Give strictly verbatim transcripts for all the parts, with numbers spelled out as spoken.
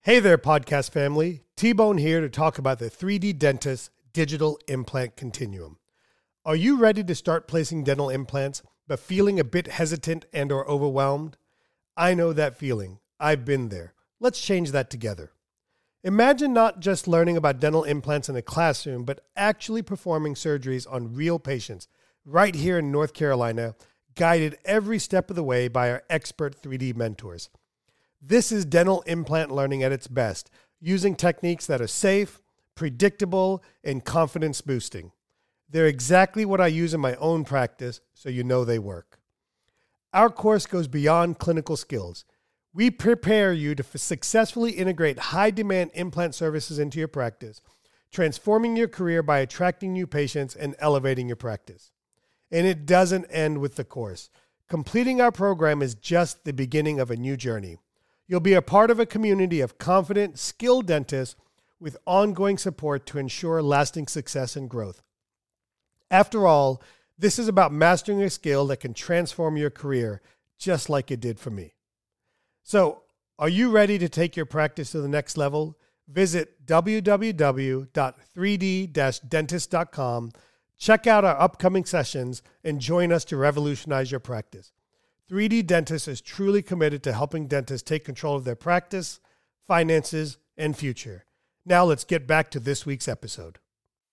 Hey there, podcast family. T-Bone here to talk about the three D Dentist Digital Implant Continuum. Are you ready to start placing dental implants, but feeling a bit hesitant and or overwhelmed? I know that feeling. I've been there. Let's change that together. Imagine not just learning about dental implants in a classroom, but actually performing surgeries on real patients right here in North Carolina, guided every step of the way by our expert three D mentors. This is dental implant learning at its best, using techniques that are safe, predictable, and confidence boosting. They're exactly what I use in my own practice, so you know they work. Our course goes beyond clinical skills. We prepare you to f- successfully integrate high-demand implant services into your practice, transforming your career by attracting new patients and elevating your practice. And it doesn't end with the course. Completing our program is just the beginning of a new journey. You'll be a part of a community of confident, skilled dentists with ongoing support to ensure lasting success and growth. After all, this is about mastering a skill that can transform your career, just like it did for me. So, are you ready to take your practice to the next level? Visit w w w dot three d dash dentist dot com, check out our upcoming sessions, and join us to revolutionize your practice. three D Dentist is truly committed to helping dentists take control of their practice, finances, and future. Now let's get back to this week's episode.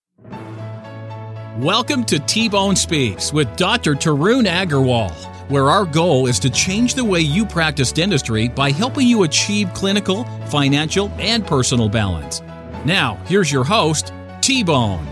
Welcome to T-Bone Speaks with Doctor Tarun Agarwal, where our goal is to change the way you practice dentistry by helping you achieve clinical, financial, and personal balance. Now, here's your host, T-Bone.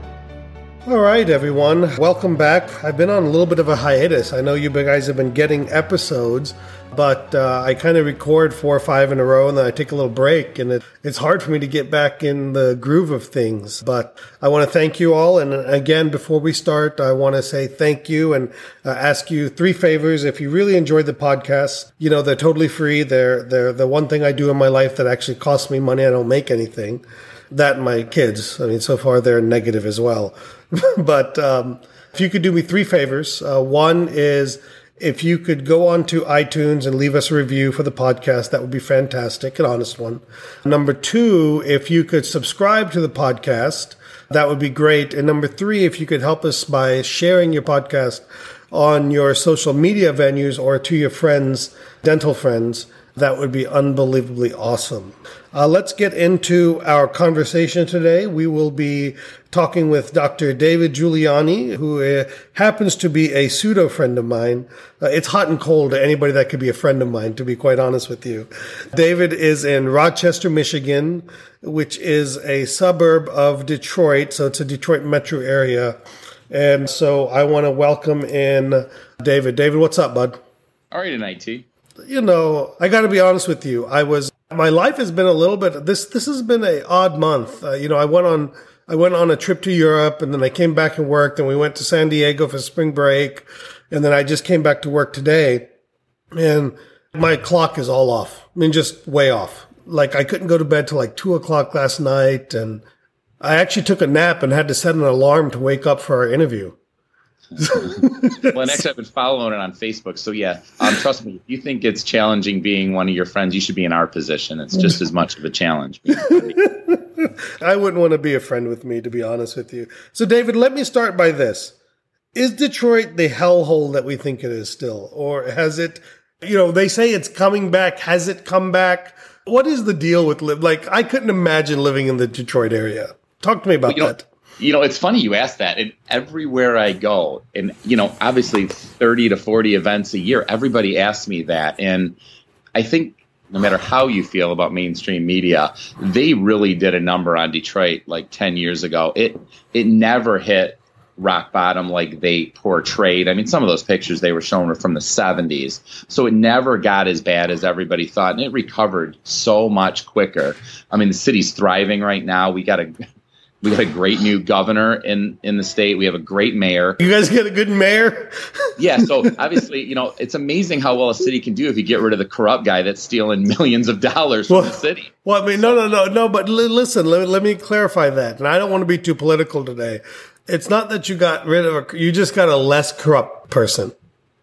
All right, everyone. Welcome back. I've been on a little bit of a hiatus. I know you guys have been getting episodes, but uh, I kind of record four or five in a row, and then I take a little break, and it, it's hard for me to get back in the groove of things. But I want to thank you all. And again, before we start, I want to say thank you and uh, ask you three favors. If you really enjoyed the podcast, you know, they're totally free. They're, they're the one thing I do in my life that actually costs me money. I don't make anything. That and my kids. I mean, so far they're negative as well. But um, if you could do me three favors. Uh, one is if you could go on to iTunes and leave us a review for the podcast, that would be fantastic, an honest one. Number two, if you could subscribe to the podcast, that would be great. And number three, if you could help us by sharing your podcast on your social media venues or to your friends, dental friends, that would be unbelievably awesome. Uh, let's get into our conversation today. We will be talking with Doctor David Giuliani, who uh, happens to be a pseudo friend of mine. Uh, it's hot and cold to anybody that could be a friend of mine, to be quite honest with you. David is in Rochester, Michigan, which is a suburb of Detroit. So it's a Detroit metro area. And so I want to welcome in David. David, what's up, bud? All right tonight, T. You know, I got to be honest with you. I was, my life has been a little bit, this, this has been a odd month. Uh, you know, I went on, I went on a trip to Europe, and then I came back and worked, and we went to San Diego for spring break. And then I just came back to work today, and my clock is all off. I mean, just way off. Like I couldn't go to bed till like two o'clock last night. And I actually took a nap and had to set an alarm to wake up for our interview. Well, and actually, I've been following it on Facebook. So, yeah, um, trust me, if you think it's challenging being one of your friends, you should be in our position. It's just as much of a challenge. I wouldn't want to be a friend with me, to be honest with you. So, David, let me start by this. Is Detroit the hellhole that we think it is still? Or has it, you know, they say it's coming back. Has it come back? What is the deal with, li- like, I couldn't imagine living in the Detroit area. Talk to me about well, you that. Know, You know, it's funny you asked that. And everywhere I go, and, you know, obviously thirty to forty events a year, everybody asks me that. And I think no matter how you feel about mainstream media, they really did a number on Detroit like ten years ago. It it never hit rock bottom like they portrayed. I mean, some of those pictures they were showing were from the seventies. So it never got as bad as everybody thought. And it recovered so much quicker. I mean, the city's thriving right now. We got a... We got a great new governor in, in the state. We have a great mayor. You guys got a good mayor? Yeah, so obviously, you know, it's amazing how well a city can do if you get rid of the corrupt guy that's stealing millions of dollars from well, the city. Well, I mean, no, no, no, no, but li- listen, let, let me clarify that. And I don't want to be too political today. It's not that you got rid of a, you just got a less corrupt person.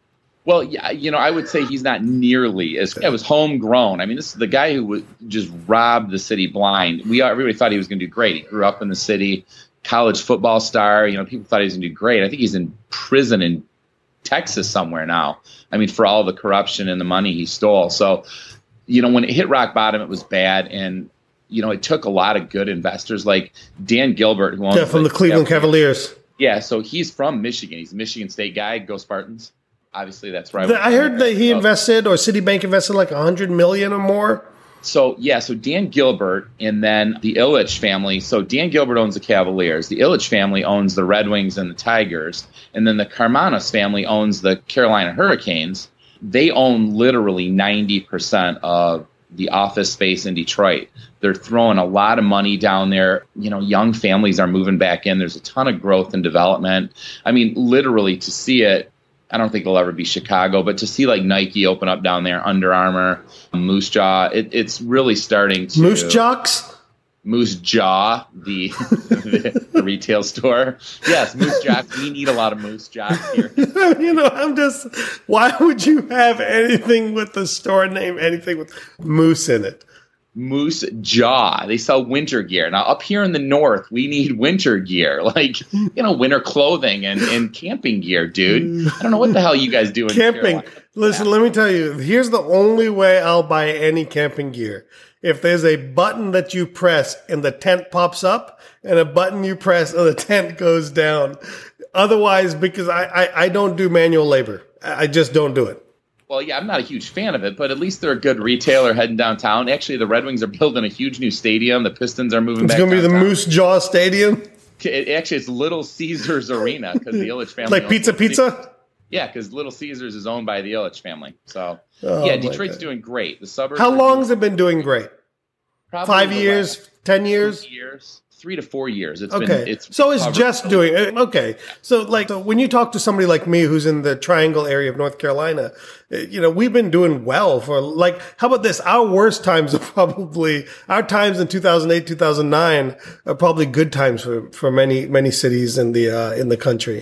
Well, yeah, you know, I would say he's not nearly as. It was homegrown. I mean, this is the guy who was just robbed the city blind. We everybody thought he was going to do great. He grew up in the city, college football star. You know, people thought he was going to do great. I think he's in prison in Texas somewhere now. I mean, for all the corruption and the money he stole. So, you know, when it hit rock bottom, it was bad, and you know, it took a lot of good investors like Dan Gilbert, who owns yeah, from the, the Cleveland Cavaliers. Yeah, so he's from Michigan. He's a Michigan State guy. Go Spartans. Obviously, that's right. I heard that he invested, or Citibank invested, like a hundred million or more. So yeah, so Dan Gilbert, and then the Ilitch family. So Dan Gilbert owns the Cavaliers. The Ilitch family owns the Red Wings and the Tigers, and then the Karmanos family owns the Carolina Hurricanes. They own literally ninety percent of the office space in Detroit. They're throwing a lot of money down there. You know, young families are moving back in. There's a ton of growth and development. I mean, literally to see it, I don't think it'll ever be Chicago, but to see like Nike open up down there, Under Armour, Moose Jaw, it, it's really starting to. Moose Jocks? Moose Jaw, the, the, the retail store. Yes, Moose Jocks. We need a lot of Moose Jocks here. You know, I'm just, why would you have anything with the store name, anything with moose in it? Moose Jaw. They sell winter gear. Now, up here in the north, we need winter gear, like, you know, winter clothing and, and camping gear, dude. I don't know what the hell you guys do in camping. Carolina. Listen, yeah. Let me tell you, here's the only way I'll buy any camping gear. If there's a button that you press and the tent pops up, and a button you press and the tent goes down. Otherwise, because I, I, I don't do manual labor. I just don't do it. Well, yeah, I'm not a huge fan of it, but at least they're a good retailer heading downtown. Actually, the Red Wings are building a huge new stadium. The Pistons are moving it's back It's going to be the Moose Jaw Stadium? It, actually, it's Little Caesars Arena because the Ilitch family. Like Pizza Pizza? Yeah, because Little Caesars is owned by the Ilitch family. So, oh, yeah, Detroit's doing great. The suburbs. How long has it been doing great? Probably Five years? Last, ten years? years? Three to four years. It's okay. been, it's so it's just doing it. Okay. So like so when you talk to somebody like me who's in the Triangle area of North Carolina, you know, we've been doing well for like, how about this? Our worst times are probably, our times in two thousand eight, two thousand nine are probably good times for, for many, many cities in the, uh, in the country.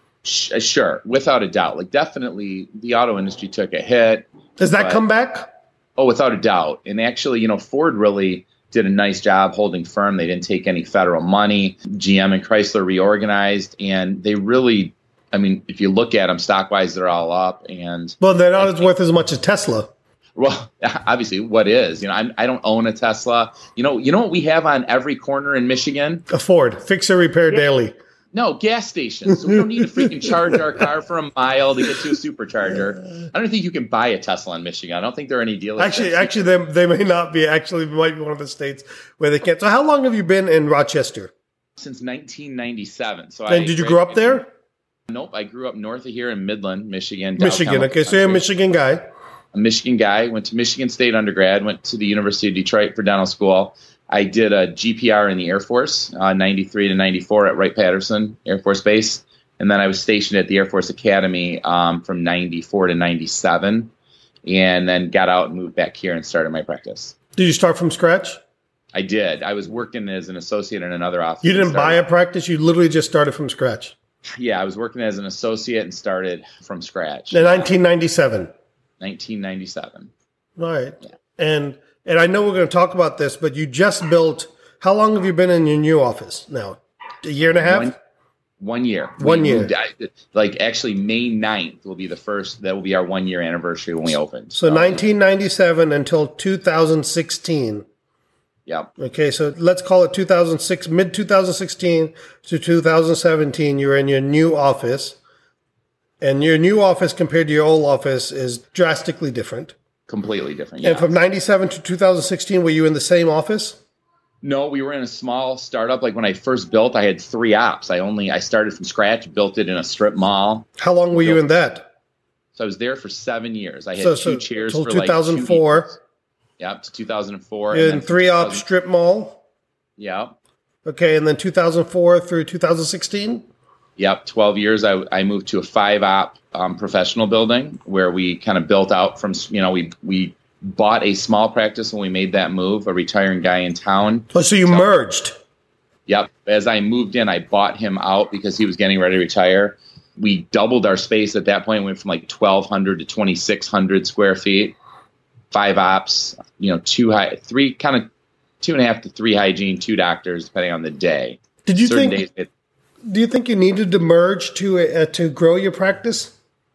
Sure. Without a doubt. Like definitely the auto industry took a hit. Does that come back? Oh, without a doubt. And actually, you know, Ford really did a nice job holding firm. They didn't take any federal money. G M and Chrysler reorganized, and they really, I mean, if you look at them stock-wise, they're all up. And well, they're not as worth as much as Tesla. Well, obviously, what is? You know, I'm, I don't own a Tesla. You know, you know what we have on every corner in Michigan? A Ford. Fix or repair yeah. daily. No, gas stations. So we don't need to freaking charge our car for a mile to get to a supercharger. I don't think you can buy a Tesla in Michigan. I don't think there are any dealers. Actually, actually, they, they may not be. Actually, it might be one of the states where they can't. So how long have you been in Rochester? Since nineteen ninety-seven. So and I did you grow up there? Nope. I grew up north of here in Midland, Michigan. Michigan. Okay, so you're a Michigan guy. A Michigan guy. Went to Michigan State undergrad. Went to the University of Detroit for dental school. I did a G P R in the Air Force, uh, ninety-three to ninety-four at Wright-Patterson Air Force Base. And then I was stationed at the Air Force Academy um, from ninety-four to ninety-seven. And then got out and moved back here and started my practice. Did you start from scratch? I did. I was working as an associate in another office. You didn't buy a practice? You literally just started from scratch? Yeah, I was working as an associate and started from scratch. In nineteen ninety-seven? nineteen ninety-seven. All right. Yeah. And... And I know we're going to talk about this, but you just built, how long have you been in your new office now? A year and a half? One, one year. One we year. Moved, like actually May ninth will be the first, that will be our one year anniversary when we opened. So, so nineteen ninety-seven until two thousand sixteen. Yep. Okay, so let's call it two thousand six, mid twenty sixteen to two thousand seventeen, you're in your new office. And your new office compared to your old office is drastically different. Completely different. Yeah. And from ninety-seven to two thousand sixteen, were you in the same office? No, we were in a small startup. Like when I first built, I had three ops. I only, I started from scratch, built it in a strip mall. How long were you in that? So I was there for seven years. I had so, two so, chairs till for two thousand four. Like two yep, to two thousand four. In and three op strip mall? Yeah. Okay, and then two thousand four through two thousand sixteen? Yep, twelve years. I, I moved to a five-op um, professional building where we kind of built out from, you know, we we bought a small practice when we made that move, a retiring guy in town. Oh, so you so, merged? Yep. As I moved in, I bought him out because he was getting ready to retire. we doubled our space at that point. We went from like twelve hundred to twenty-six hundred square feet, five ops, you know, two high, three kind of two and a half to three hygiene, two doctors, depending on the day. Did you Certain think, days it, do you think you needed to merge to, uh, to grow your practice?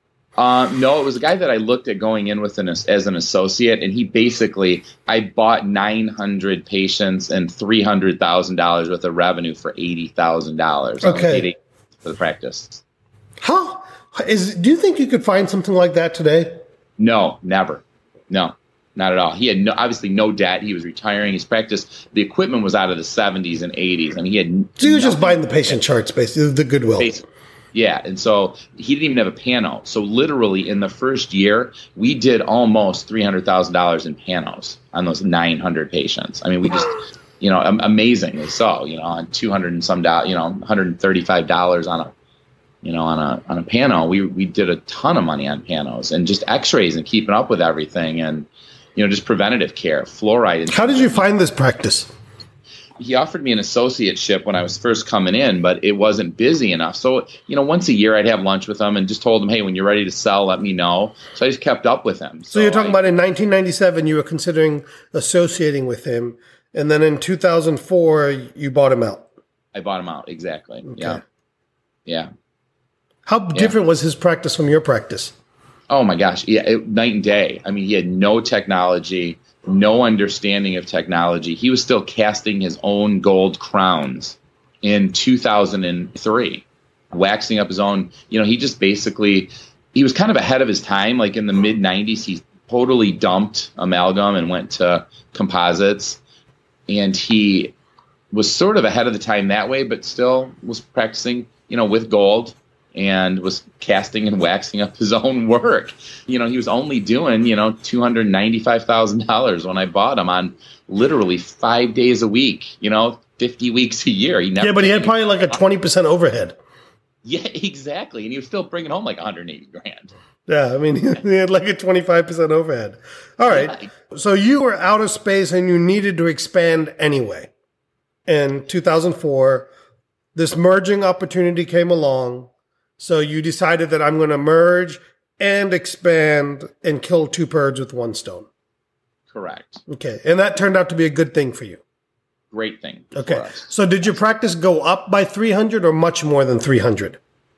Uh, no, it was a guy that I looked at going in with an, as an associate, and he basically, I bought nine hundred patients and three hundred thousand dollars worth of revenue for eighty thousand dollars. Okay. For the practice. How is, do you think you could find something like that today? No, never. No, not at all. He had no, obviously no debt. He was retiring his practice. The equipment was out of the seventies and eighties, and he had. So you were just buying the patient charts, basically, the Goodwill. Basically. Yeah, and so he didn't even have a pano. So literally in the first year, we did almost three hundred thousand dollars in panos on those nine hundred patients. I mean, we just, you know, amazingly so, you know, on two hundred and some dollars, you know, one hundred thirty-five dollars on a, you know, on a on a pano. We we did a ton of money on panos and just x-rays and keeping up with everything and, you know, just preventative care, fluoride. How did you find this practice? He offered me an associateship when I was first coming in, but it wasn't busy enough. So, you know, once a year I'd have lunch with him and just told him, hey, when you're ready to sell, let me know. So I just kept up with him. So, so you're talking I, about in nineteen ninety-seven, you were considering associating with him. And then in two thousand four, you bought him out. I bought him out. Exactly. Okay. Yeah. Yeah. How different yeah. was his practice from your practice? Oh my gosh. Yeah. It, night and day. I mean, he had no technology. No understanding of technology. He was still casting his own gold crowns in two thousand three, waxing up his own. You know, he just basically, he was kind of ahead of his time. Like in the mid nineties, he totally dumped amalgam and went to composites. And he was sort of ahead of the time that way, but still was practicing, you know, with gold. And was casting and waxing up his own work. You know, he was only doing, you know, two hundred ninety-five thousand dollars when I bought him on literally five days a week, you know, fifty weeks a year. He never yeah, but he had probably like a twenty percent overhead. Yeah, exactly. And he was still bringing home like one hundred eighty grand. Yeah, I mean, he had like a twenty-five percent overhead. All right. Yeah. So you were out of space and you needed to expand anyway. In two thousand four, this merging opportunity came along. So you decided that I'm going to merge and expand and kill two birds with one stone. Correct. Okay. And that turned out to be a good thing for you. Great thing. Okay. So did your practice go up by three hundred or much more than three hundred?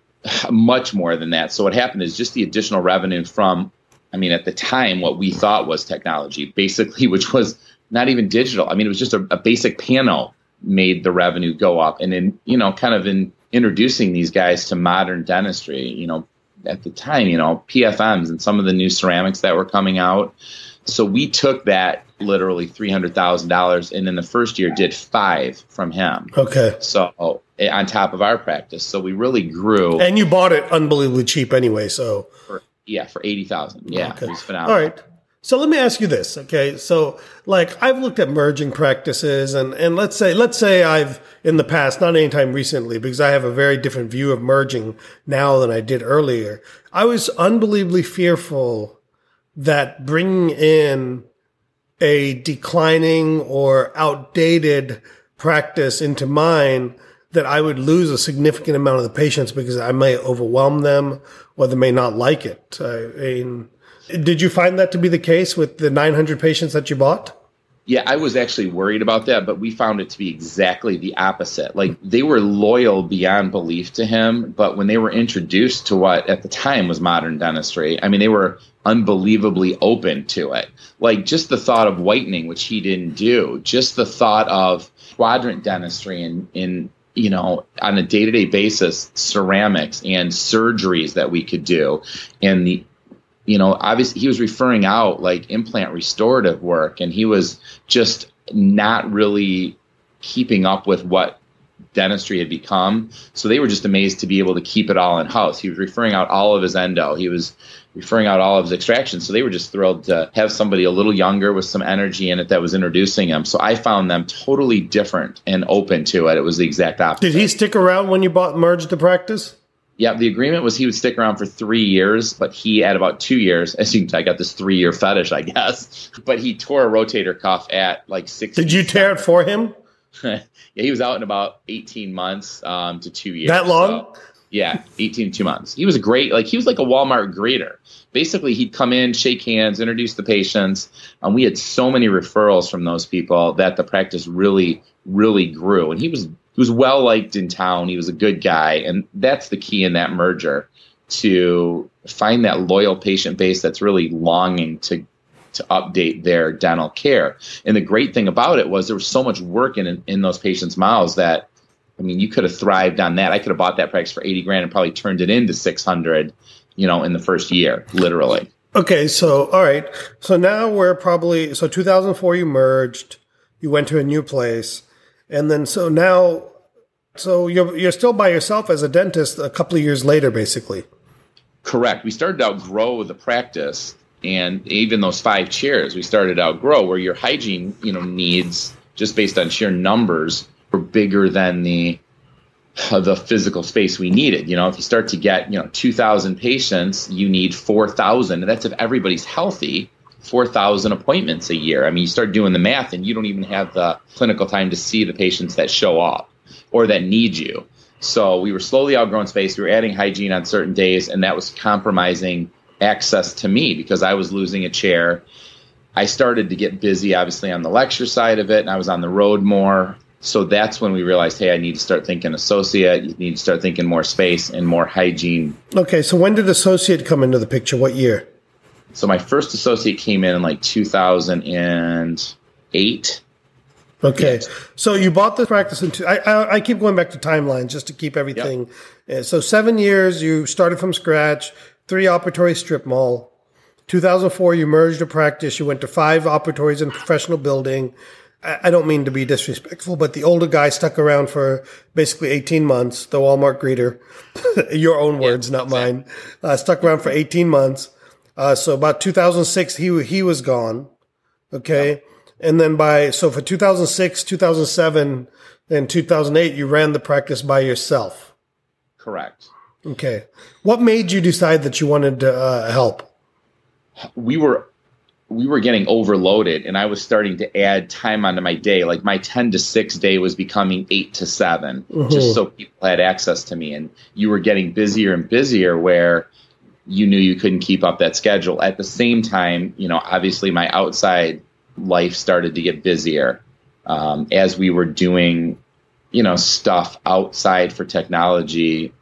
Much more than that. So what happened is just the additional revenue from, I mean, at the time, what we thought was technology, basically, which was not even digital. I mean, it was just a, a basic panel made the revenue go up. And then, you know, kind of in introducing these guys to modern dentistry, you know, at the time, you know, P F Ms and some of the new ceramics that were coming out. So we took that literally three hundred thousand dollars and in the first year did five from him. Okay. So on top of our practice. So we really grew. And you bought it unbelievably cheap anyway. So for, yeah, for eighty thousand dollars. Yeah. Okay. It was phenomenal. All right. So let me ask you this, okay? So, like, I've looked at merging practices, and, and let's say let's say I've in the past, not anytime recently, because I have a very different view of merging now than I did earlier. I was unbelievably fearful that bringing in a declining or outdated practice into mine, that I would lose a significant amount of the patients because I may overwhelm them or they may not like it. I mean, did you find that to be the case with the nine hundred patients that you bought? Yeah, I was actually worried about that, but we found it to be exactly the opposite. Like, they were loyal beyond belief to him, but when they were introduced to what at the time was modern dentistry, I mean, they were unbelievably open to it. Like, just the thought of whitening, which he didn't do, just the thought of quadrant dentistry and in you know, on a day-to-day basis, ceramics and surgeries that we could do, and the You know, obviously he was referring out like implant restorative work, and he was just not really keeping up with what dentistry had become. So they were just amazed to be able to keep it all in house. He was referring out all of his endo. He was referring out all of his extractions. So they were just thrilled to have somebody a little younger with some energy in it that was introducing him. So I found them totally different and open to it. It was the exact opposite. Did he stick around when you bought merged the practice? Yeah, the agreement was he would stick around for three years, but he, at about two years, as you can, I got this three-year fetish, I guess, but he tore a rotator cuff at like six. Did you tear it for him? Yeah, he was out in about eighteen months um, to two years. That long? So, Yeah, eighteen to two months. He was a great, like he was like a Walmart greeter. Basically, he'd come in, shake hands, introduce the patients. And we had so many referrals from those people that the practice really, really grew. And he was he was well liked in town. He was a good guy. And that's the key in that merger, to find that loyal patient base that's really longing to to update their dental care. And the great thing about it was there was so much work in in those patients' mouths that, I mean, you could have thrived on that. I could have bought that practice for eighty grand and probably turned it into six hundred, you know, in the first year, literally. Okay. So, all right. So now we're probably, so two thousand four, you merged, you went to a new place. And then, so now, so you're, you're still by yourself as a dentist a couple of years later, basically. Correct. We started to outgrow the practice, and even those five chairs, we started to outgrow, where your hygiene, you know, needs, just based on sheer numbers, were bigger than the uh, the physical space we needed. You know, if you start to get, you know, two thousand patients, you need four thousand. And that's if everybody's healthy, four thousand appointments a year. I mean, you start doing the math and you don't even have the clinical time to see the patients that show up or that need you. So we were slowly outgrowing space. We were adding hygiene on certain days, and that was compromising access to me because I was losing a chair. I started to get busy, obviously, on the lecture side of it, and I was on the road more. So that's when we realized, hey, I need to start thinking associate. You need to start thinking more space and more hygiene. Okay, so when did associate come into the picture? What year? So my first associate came in in like two thousand eight. Okay, so you bought the practice in two, I, I, I keep going back to timelines just to keep everything. Yep. So seven years, you started from scratch, three operatory strip mall. two thousand four, you merged a practice. You went to five operatories in professional building. I don't mean to be disrespectful, but the older guy stuck around for basically eighteen months, the Walmart greeter, your own words, yeah, not exactly. mine, uh, stuck around for eighteen months. Uh, so about two thousand six, he he was gone. Okay. Yeah. And then by, so for two thousand six, two thousand seven, and two thousand eight, you ran the practice by yourself. Correct. Okay. What made you decide that you wanted to uh, help? We were we were getting overloaded, and I was starting to add time onto my day. Like my ten to six day was becoming eight to seven, mm-hmm. just so people had access to me. And you were getting busier and busier where you knew you couldn't keep up that schedule. At the same time, you know, obviously my outside life started to get busier um, as we were doing, you know, stuff outside for technology.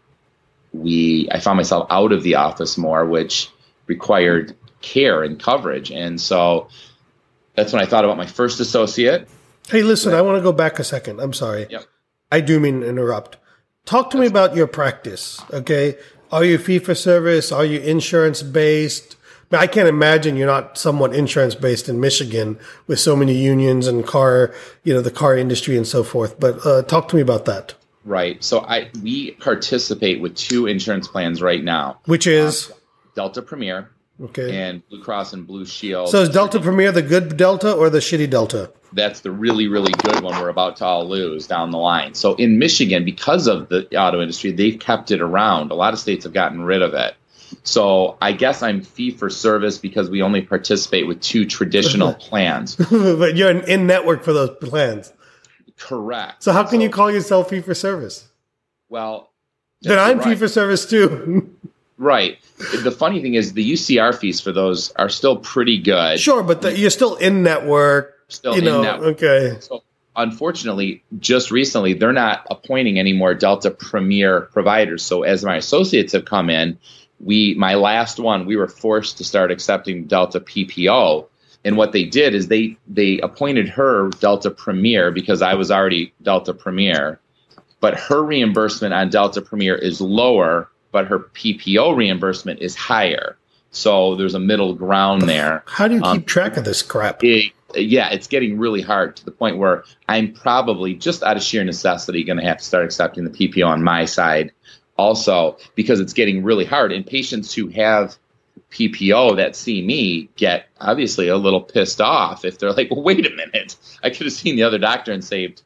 We, I found myself out of the office more, which required care and coverage. And so that's when I thought about my first associate. Hey, listen, I want to go back a second. I'm sorry. Yep. I do mean to interrupt. Talk to that's me about your practice. Okay. Are you fee for service? Are you insurance based? I, mean, I can't imagine you're not somewhat insurance based in Michigan with so many unions and car, you know, the car industry and so forth. But uh, talk to me about that. Right. So I, we participate with two insurance plans right now. Which is? Um, Delta Premier. Okay. And Blue Cross and Blue Shield. So is Delta Premier the good Delta or the shitty Delta? That's the really, really good one we're about to all lose down the line. So in Michigan, because of the auto industry, they've kept it around. A lot of states have gotten rid of it. So I guess I'm fee for service because we only participate with two traditional plans. But you're in network for those plans. Correct. So how can so, you call yourself fee for service? Well, then I'm right. fee for service too. Right. The funny thing is the U C R fees for those are still pretty good. Sure, but the, you're still in network. Still you in know, network. Okay. So unfortunately, just recently, they're not appointing any more Delta Premier providers. So as my associates have come in, we my last one, we were forced to start accepting Delta P P O. And what they did is they they appointed her Delta Premier because I was already Delta Premier. But her reimbursement on Delta Premier is lower, but her P P O reimbursement is higher. So there's a middle ground there. How do you keep um, track of this crap? It, yeah, it's getting really hard to the point where I'm probably just out of sheer necessity going to have to start accepting the P P O on my side also because it's getting really hard. And patients who have P P O that see me get obviously a little pissed off if they're like, well, wait a minute. I could have seen the other doctor and saved one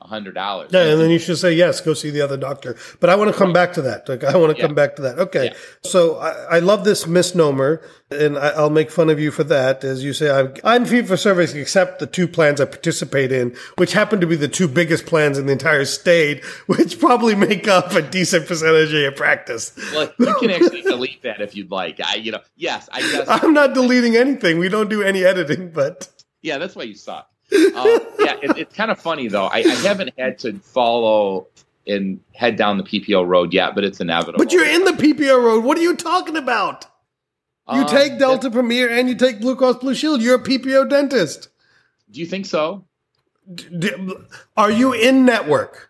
hundred dollars. Yeah, and then you should say, yes, go see the other doctor. But I want to come back to that. Like, I want to yeah. come back to that. Okay. Yeah. So I, I love this misnomer, and I, I'll make fun of you for that. As you say, I'm, I'm fee for service except the two plans I participate in, which happen to be the two biggest plans in the entire state, which probably make up a decent percentage of your practice. Well, you can actually delete that if you'd like. I, you know, yes, I guess. I'm not deleting anything. We don't do any editing, but. Yeah, that's why you suck. uh, yeah, it, it's kind of funny, though. I, I haven't had to follow and head down the P P O road yet, but it's inevitable. But you're in the P P O road. What are you talking about? You um, take Delta that, Premier and you take Blue Cross Blue Shield. You're a P P O dentist. Do you think so? D- d- are you in network?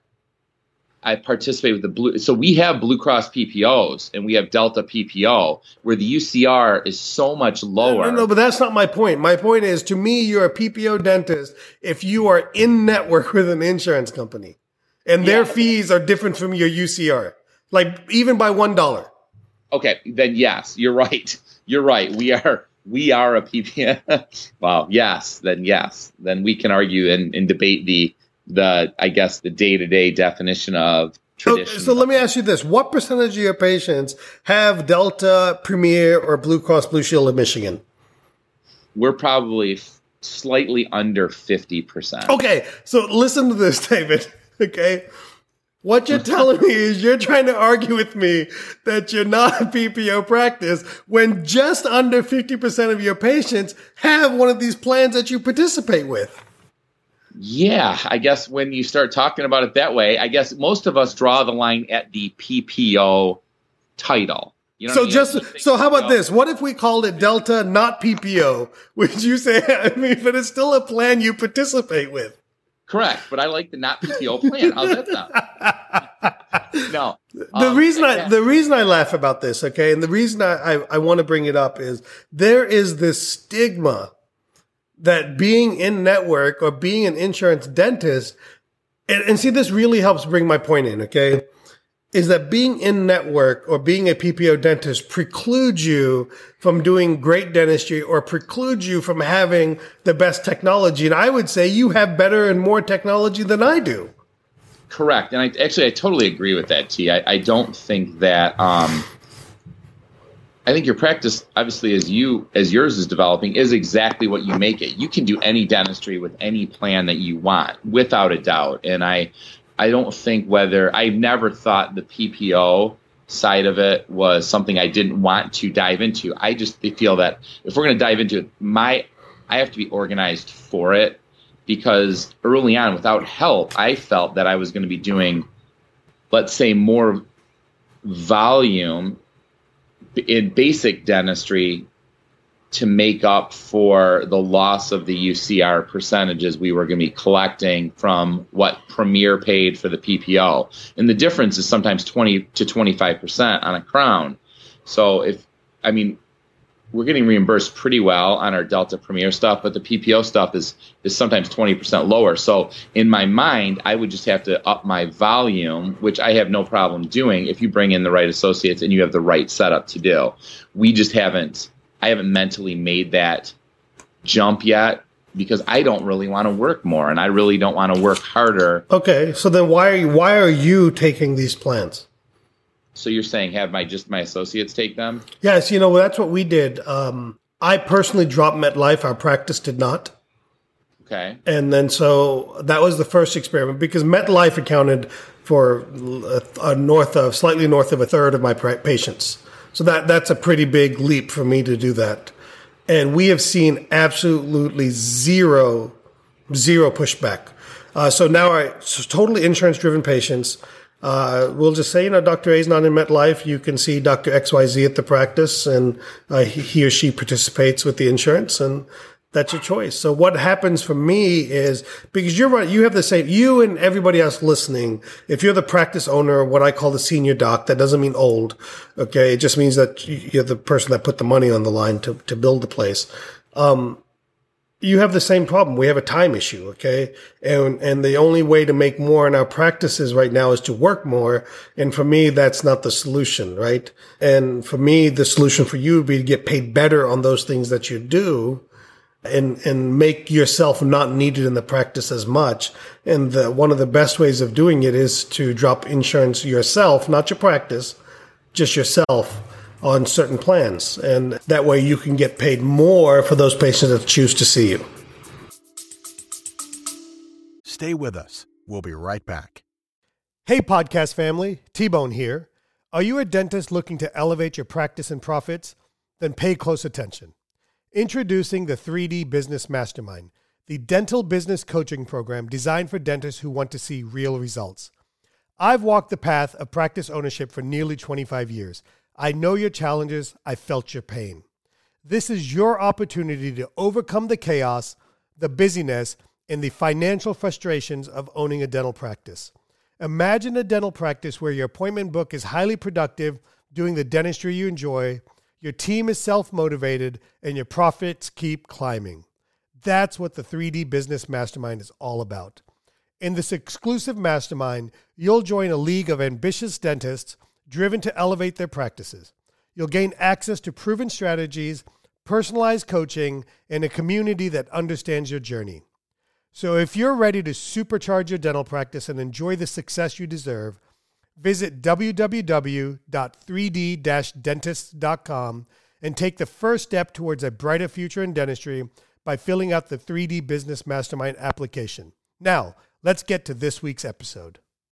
I participate with the Blue. So we have Blue Cross P P Os and we have Delta P P O, where the U C R is so much lower. No, no, no, but that's not my point. My point is, to me, you're a P P O dentist if you are in network with an insurance company, and their yeah. fees are different from your U C R, like even by one dollar. Okay, then yes, you're right. You're right. We are we are a P P O. Wow. Yes. Then yes. Then we can argue and, and debate the. the, I guess, the day-to-day definition of tradition. So, so let me ask you this. What percentage of your patients have Delta, Premier, or Blue Cross Blue Shield in Michigan? We're probably f- slightly under fifty percent. Okay, so listen to this, David, okay? What you're telling me is you're trying to argue with me that you're not a P P O practice when just under fifty percent of your patients have one of these plans that you participate with. Yeah, I guess when you start talking about it that way, I guess most of us draw the line at the P P O title. You know so I mean? just so how about this? What if we called it Delta, not P P O? Would you say? I mean, but it's still a plan you participate with. Correct, but I like the not P P O plan. How's that sound? No. The um, reason I the reason I laugh about this, okay, and the reason I, I, I want to bring it up is there is this stigma that being in network or being an insurance dentist, and, and see, this really helps bring my point in, okay, is that being in network or being a P P O dentist precludes you from doing great dentistry or precludes you from having the best technology. And I would say you have better and more technology than I do. Correct. And I actually, I totally agree with that, T. I, I don't think that, um, I think your practice, obviously, as you as yours is developing, is exactly what you make it. You can do any dentistry with any plan that you want, without a doubt. And I, I don't think whether I've never thought the P P O side of it was something I didn't want to dive into. I just feel that if we're going to dive into it, my I have to be organized for it, because early on, without help, I felt that I was going to be doing, let's say, more volume in basic dentistry to make up for the loss of the U C R percentages we were going to be collecting from what Premier paid for the P P O. And the difference is sometimes twenty to twenty-five percent on a crown. So if, I mean, we're getting reimbursed pretty well on our Delta Premier stuff, but the P P O stuff is, is sometimes twenty percent lower. So in my mind, I would just have to up my volume, which I have no problem doing if you bring in the right associates and you have the right setup to do. We just haven't, I haven't mentally made that jump yet, because I don't really want to work more and I really don't want to work harder. Okay. So then why are you, why are you taking these plans? So you're saying have my just my associates take them? Yes, you know, that's what we did. Um, I personally dropped MetLife. Our practice did not. Okay. And then so that was the first experiment, because MetLife accounted for a, a north of, slightly north of a third of my patients. So that that's a pretty big leap for me to do that. And we have seen absolutely zero, zero pushback. Uh, so now I so totally insurance-driven patients. Uh, we'll just say, you know, Doctor A is not in MetLife. You can see Doctor X Y Z at the practice, and uh, he or she participates with the insurance, and that's your choice. So what happens for me is, because you're right, you have the same, you and everybody else listening, if you're the practice owner, what I call the senior doc, that doesn't mean old, okay? It just means that you're the person that put the money on the line to, to build the place. Um, you have the same problem. We have a time issue, okay? And, and the only way to make more in our practices right now is to work more. And for me, that's not the solution, right? And for me, the solution for you would be to get paid better on those things that you do, and, and make yourself not needed in the practice as much. And the, one of the best ways of doing it is to drop insurance yourself, not your practice, just yourself on certain plans. And that way you can get paid more for those patients that choose to see you. Stay with us. We'll be right back. Hey, podcast family, T-Bone here. Are you a dentist looking to elevate your practice and profits? Then pay close attention. Introducing the three D Business Mastermind, the dental business coaching program designed for dentists who want to see real results. I've walked the path of practice ownership for nearly twenty-five years. I know your challenges. I felt your pain. This is your opportunity to overcome the chaos, the busyness, and the financial frustrations of owning a dental practice. Imagine a dental practice where your appointment book is highly productive, doing the dentistry you enjoy, your team is self-motivated, and your profits keep climbing. That's what the three D Business Mastermind is all about. In this exclusive mastermind, you'll join a league of ambitious dentists driven to elevate their practices. You'll gain access to proven strategies, personalized coaching, and a community that understands your journey. So if you're ready to supercharge your dental practice and enjoy the success you deserve, visit w w w dot three d dash dentist dot com and take the first step towards a brighter future in dentistry by filling out the three D Business Mastermind application. Now, let's get to this week's episode.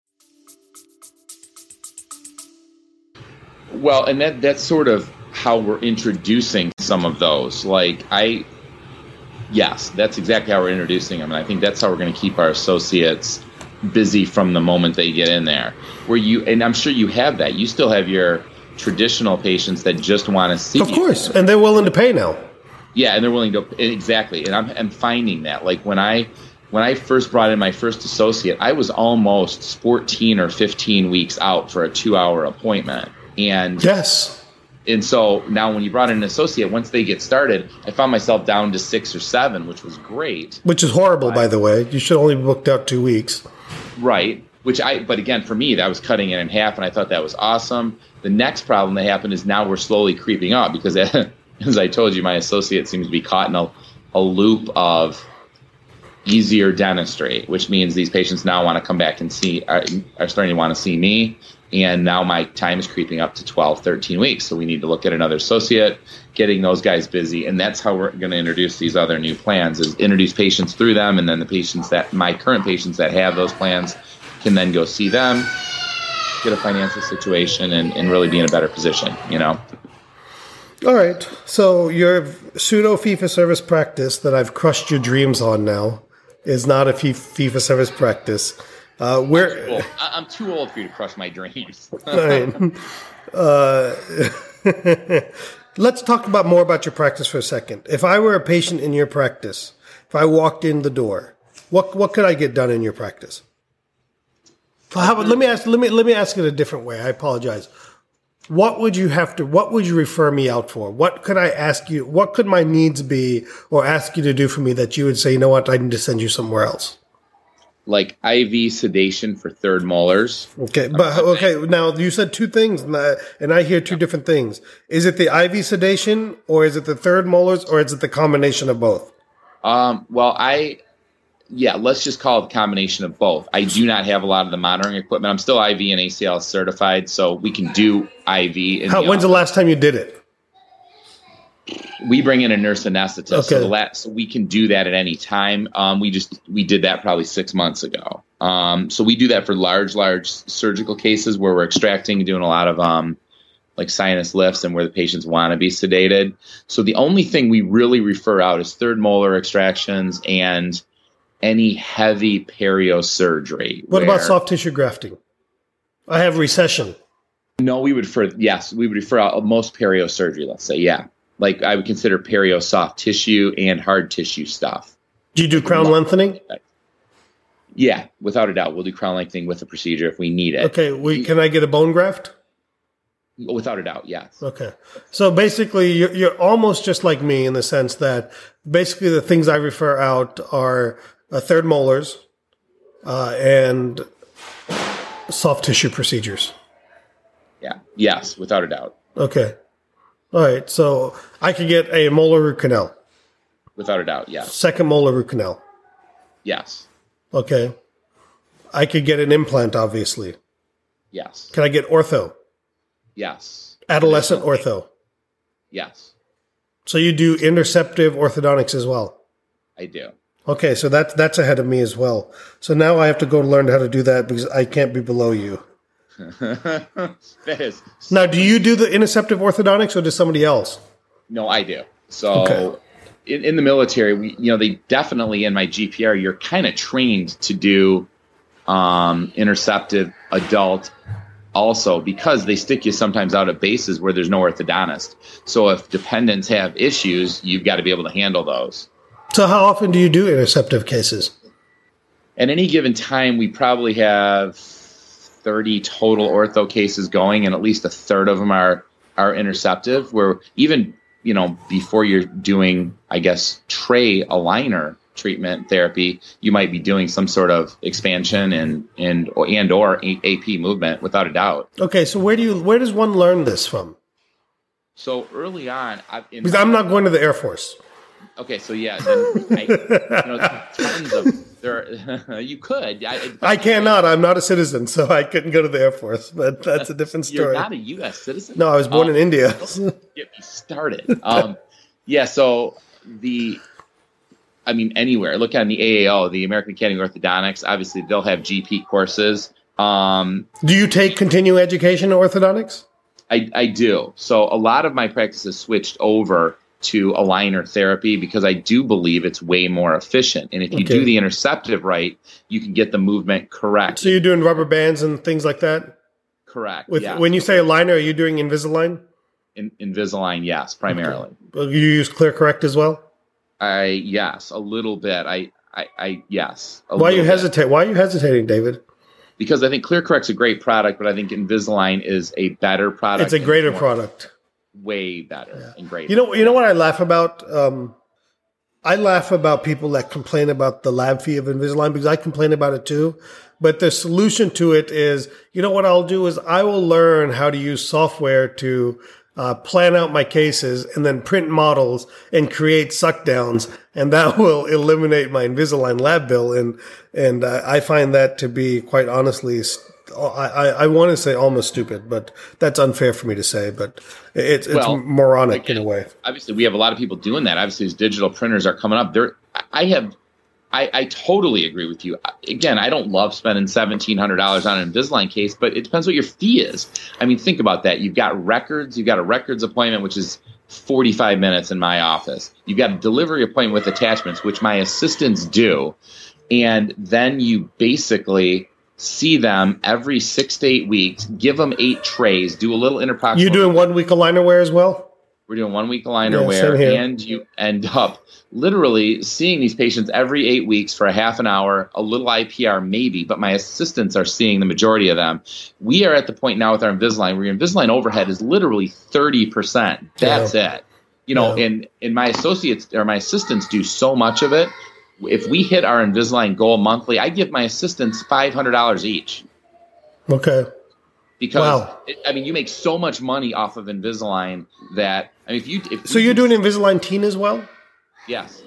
Well, and that that's sort of how we're introducing some of those. Like, I... Yes, that's exactly how we're introducing them. And I think that's how we're going to keep our associates busy from the moment they get in there. Where you, and I'm sure you have that. You still have your traditional patients that just want to see you. Of course, and they're willing to pay now. Yeah, and they're willing to, exactly. And I'm, I'm finding that. Like when I when I first brought in my first associate, I was almost fourteen or fifteen weeks out for a two-hour appointment. And yes. And so now when you brought in an associate, once they get started, I found myself down to six or seven, which was great. Which is horrible, by the way. You should only be booked out two weeks. Right. Which I, but again, for me, that was cutting it in half, and I thought that was awesome. The next problem that happened is now we're slowly creeping up because, as I told you, my associate seems to be caught in a, a loop of easier dentistry, which means these patients now want to come back and see, are, are starting to want to see me. And now my time is creeping up to twelve, thirteen weeks. So we need to look at another associate, getting those guys busy. And that's how we're going to introduce these other new plans, is introduce patients through them. And then the patients that, my current patients that have those plans can then go see them, get a financial situation, and, and really be in a better position, you know? All right. So your pseudo fee-for-service practice that I've crushed your dreams on now is not a fee- fee-for-service practice. Uh, where I'm too, I'm too old for you to crush my dreams. uh, let's talk about more about your practice for a second. If I were a patient in your practice, if I walked in the door, what what could I get done in your practice? How, let me ask. Let me let me ask it a different way. I apologize. What would you have to? What would you refer me out for? What could I ask you? What could my needs be, or ask you to do for me that you would say, you know what, I need to send you somewhere else? Like I V sedation for third molars. Okay, but okay. Now you said two things, and I, and I hear two different things. Is it the I V sedation, or is it the third molars, or is it the combination of both? Um, well, I, yeah, let's just call it the combination of both. I do not have a lot of the monitoring equipment. I'm still I V and A C L certified, so we can do I V. In How, the when's the last time you did it? We bring in a nurse anesthetist, okay. so, the la- so we can do that at any time. Um, we just we did that probably six months ago. Um, so we do that for large, large surgical cases where we're extracting, doing a lot of um, like sinus lifts, and where the patients want to be sedated. So the only thing we really refer out is third molar extractions and any heavy perio surgery. What about soft tissue grafting? I have recession. No, we would refer. Yes, we would refer out most perio surgery. Let's say, yeah. Like I would consider perio soft tissue and hard tissue stuff. Do you do crown lengthening? Yeah, without a doubt. We'll do crown lengthening with a procedure if we need it. Okay, we, can I get a bone graft? Without a doubt, yes. Okay. So basically, you're, you're almost just like me in the sense that basically the things I refer out are uh, third molars uh, and soft tissue procedures. Yeah, yes, without a doubt. Okay. All right, so I could get a molar root canal. Without a doubt, yes. Second molar root canal. Yes. Okay. I could get an implant, obviously. Yes. Can I get ortho? Yes. Adolescent ortho? Yes. So you do interceptive orthodontics as well? I do. Okay, so that's that's ahead of me as well. So now I have to go learn how to do that because I can't be below you. That is. Now, do you do the interceptive orthodontics or does somebody else? No, I do. So Okay. in, in the military, we, you know, they definitely in my G P R, you're kind of trained to do um, interceptive adult also because they stick you sometimes out at bases where there's no orthodontist. So if dependents have issues, you've got to be able to handle those. So how often do you do interceptive cases? At any given time, we probably have thirty total ortho cases going, and at least a third of them are are interceptive. Where even you know before you're doing, I guess, tray aligner treatment therapy, you might be doing some sort of expansion and and and or A P movement, without a doubt. Okay, so where do you where does one learn this from? So early on, I, in Because I'm not going to the Air Force. Okay, so yeah, then I, you know, tons of there. You could. I, I cannot. I'm not a citizen, so I couldn't go to the Air Force. But that's a different You're story. not a U S citizen. No, I was born Um, in India. Get me started. Um, yeah, so the, I mean, anywhere. Look at the A A O, the American Academy of Orthodontics. Obviously, they'll have G P courses. Um, Do you take continuing education in orthodontics? I, I do. So a lot of my practice has switched over to aligner therapy because I do believe it's way more efficient. And if you Okay. do the interceptive right, you can get the movement correct. So you're doing rubber bands and things like that? Correct. With yeah. When you say aligner, are you doing Invisalign? In, Invisalign, yes, primarily. Well, you use ClearCorrect as well? I yes, a little bit. I I, I yes. a Why little you bit. hesitate? Why are you hesitating, David? Because I think ClearCorrect's a great product, but I think Invisalign is a better product. It's a and greater more- product. Way better and greater. You know, you know what I laugh about? Um, I laugh about people that complain about the lab fee of Invisalign because I complain about it too. But the solution to it is, you know what I'll do is I will learn how to use software to uh, plan out my cases and then print models and create suck downs, and that will eliminate my Invisalign lab bill. And and uh, I find that to be quite honestly. I, I, I want to say almost stupid, but that's unfair for me to say. But it's it's Well, moronic again, in a way. Obviously, we have a lot of people doing that. Obviously, as digital printers are coming up, there. I have, I, I totally agree with you. Again, I don't love spending seventeen hundred dollars on an Invisalign case, but it depends what your fee is. I mean, think about that. You've got records. You've got a records appointment, which is forty-five minutes in my office. You've got a delivery appointment with attachments, which my assistants do, and then you basically see them every six to eight weeks, give them eight trays, do a little interproximal. You doing one week aligner wear as well? We're doing one week aligner Yeah, wear, same here. and you end up literally seeing these patients every eight weeks for a half an hour, a little I P R maybe, but my assistants are seeing the majority of them. We are at the point now with our Invisalign where your Invisalign overhead is literally thirty percent. That's Yeah. it. You know, Yeah. and, and my associates or my assistants do so much of it. If we hit our Invisalign goal monthly, I give my assistants five hundred dollars each. Okay. Because Wow. it, I mean, you make so much money off of Invisalign that I mean, if you if So we you're do- doing Invisalign teen as well? yes.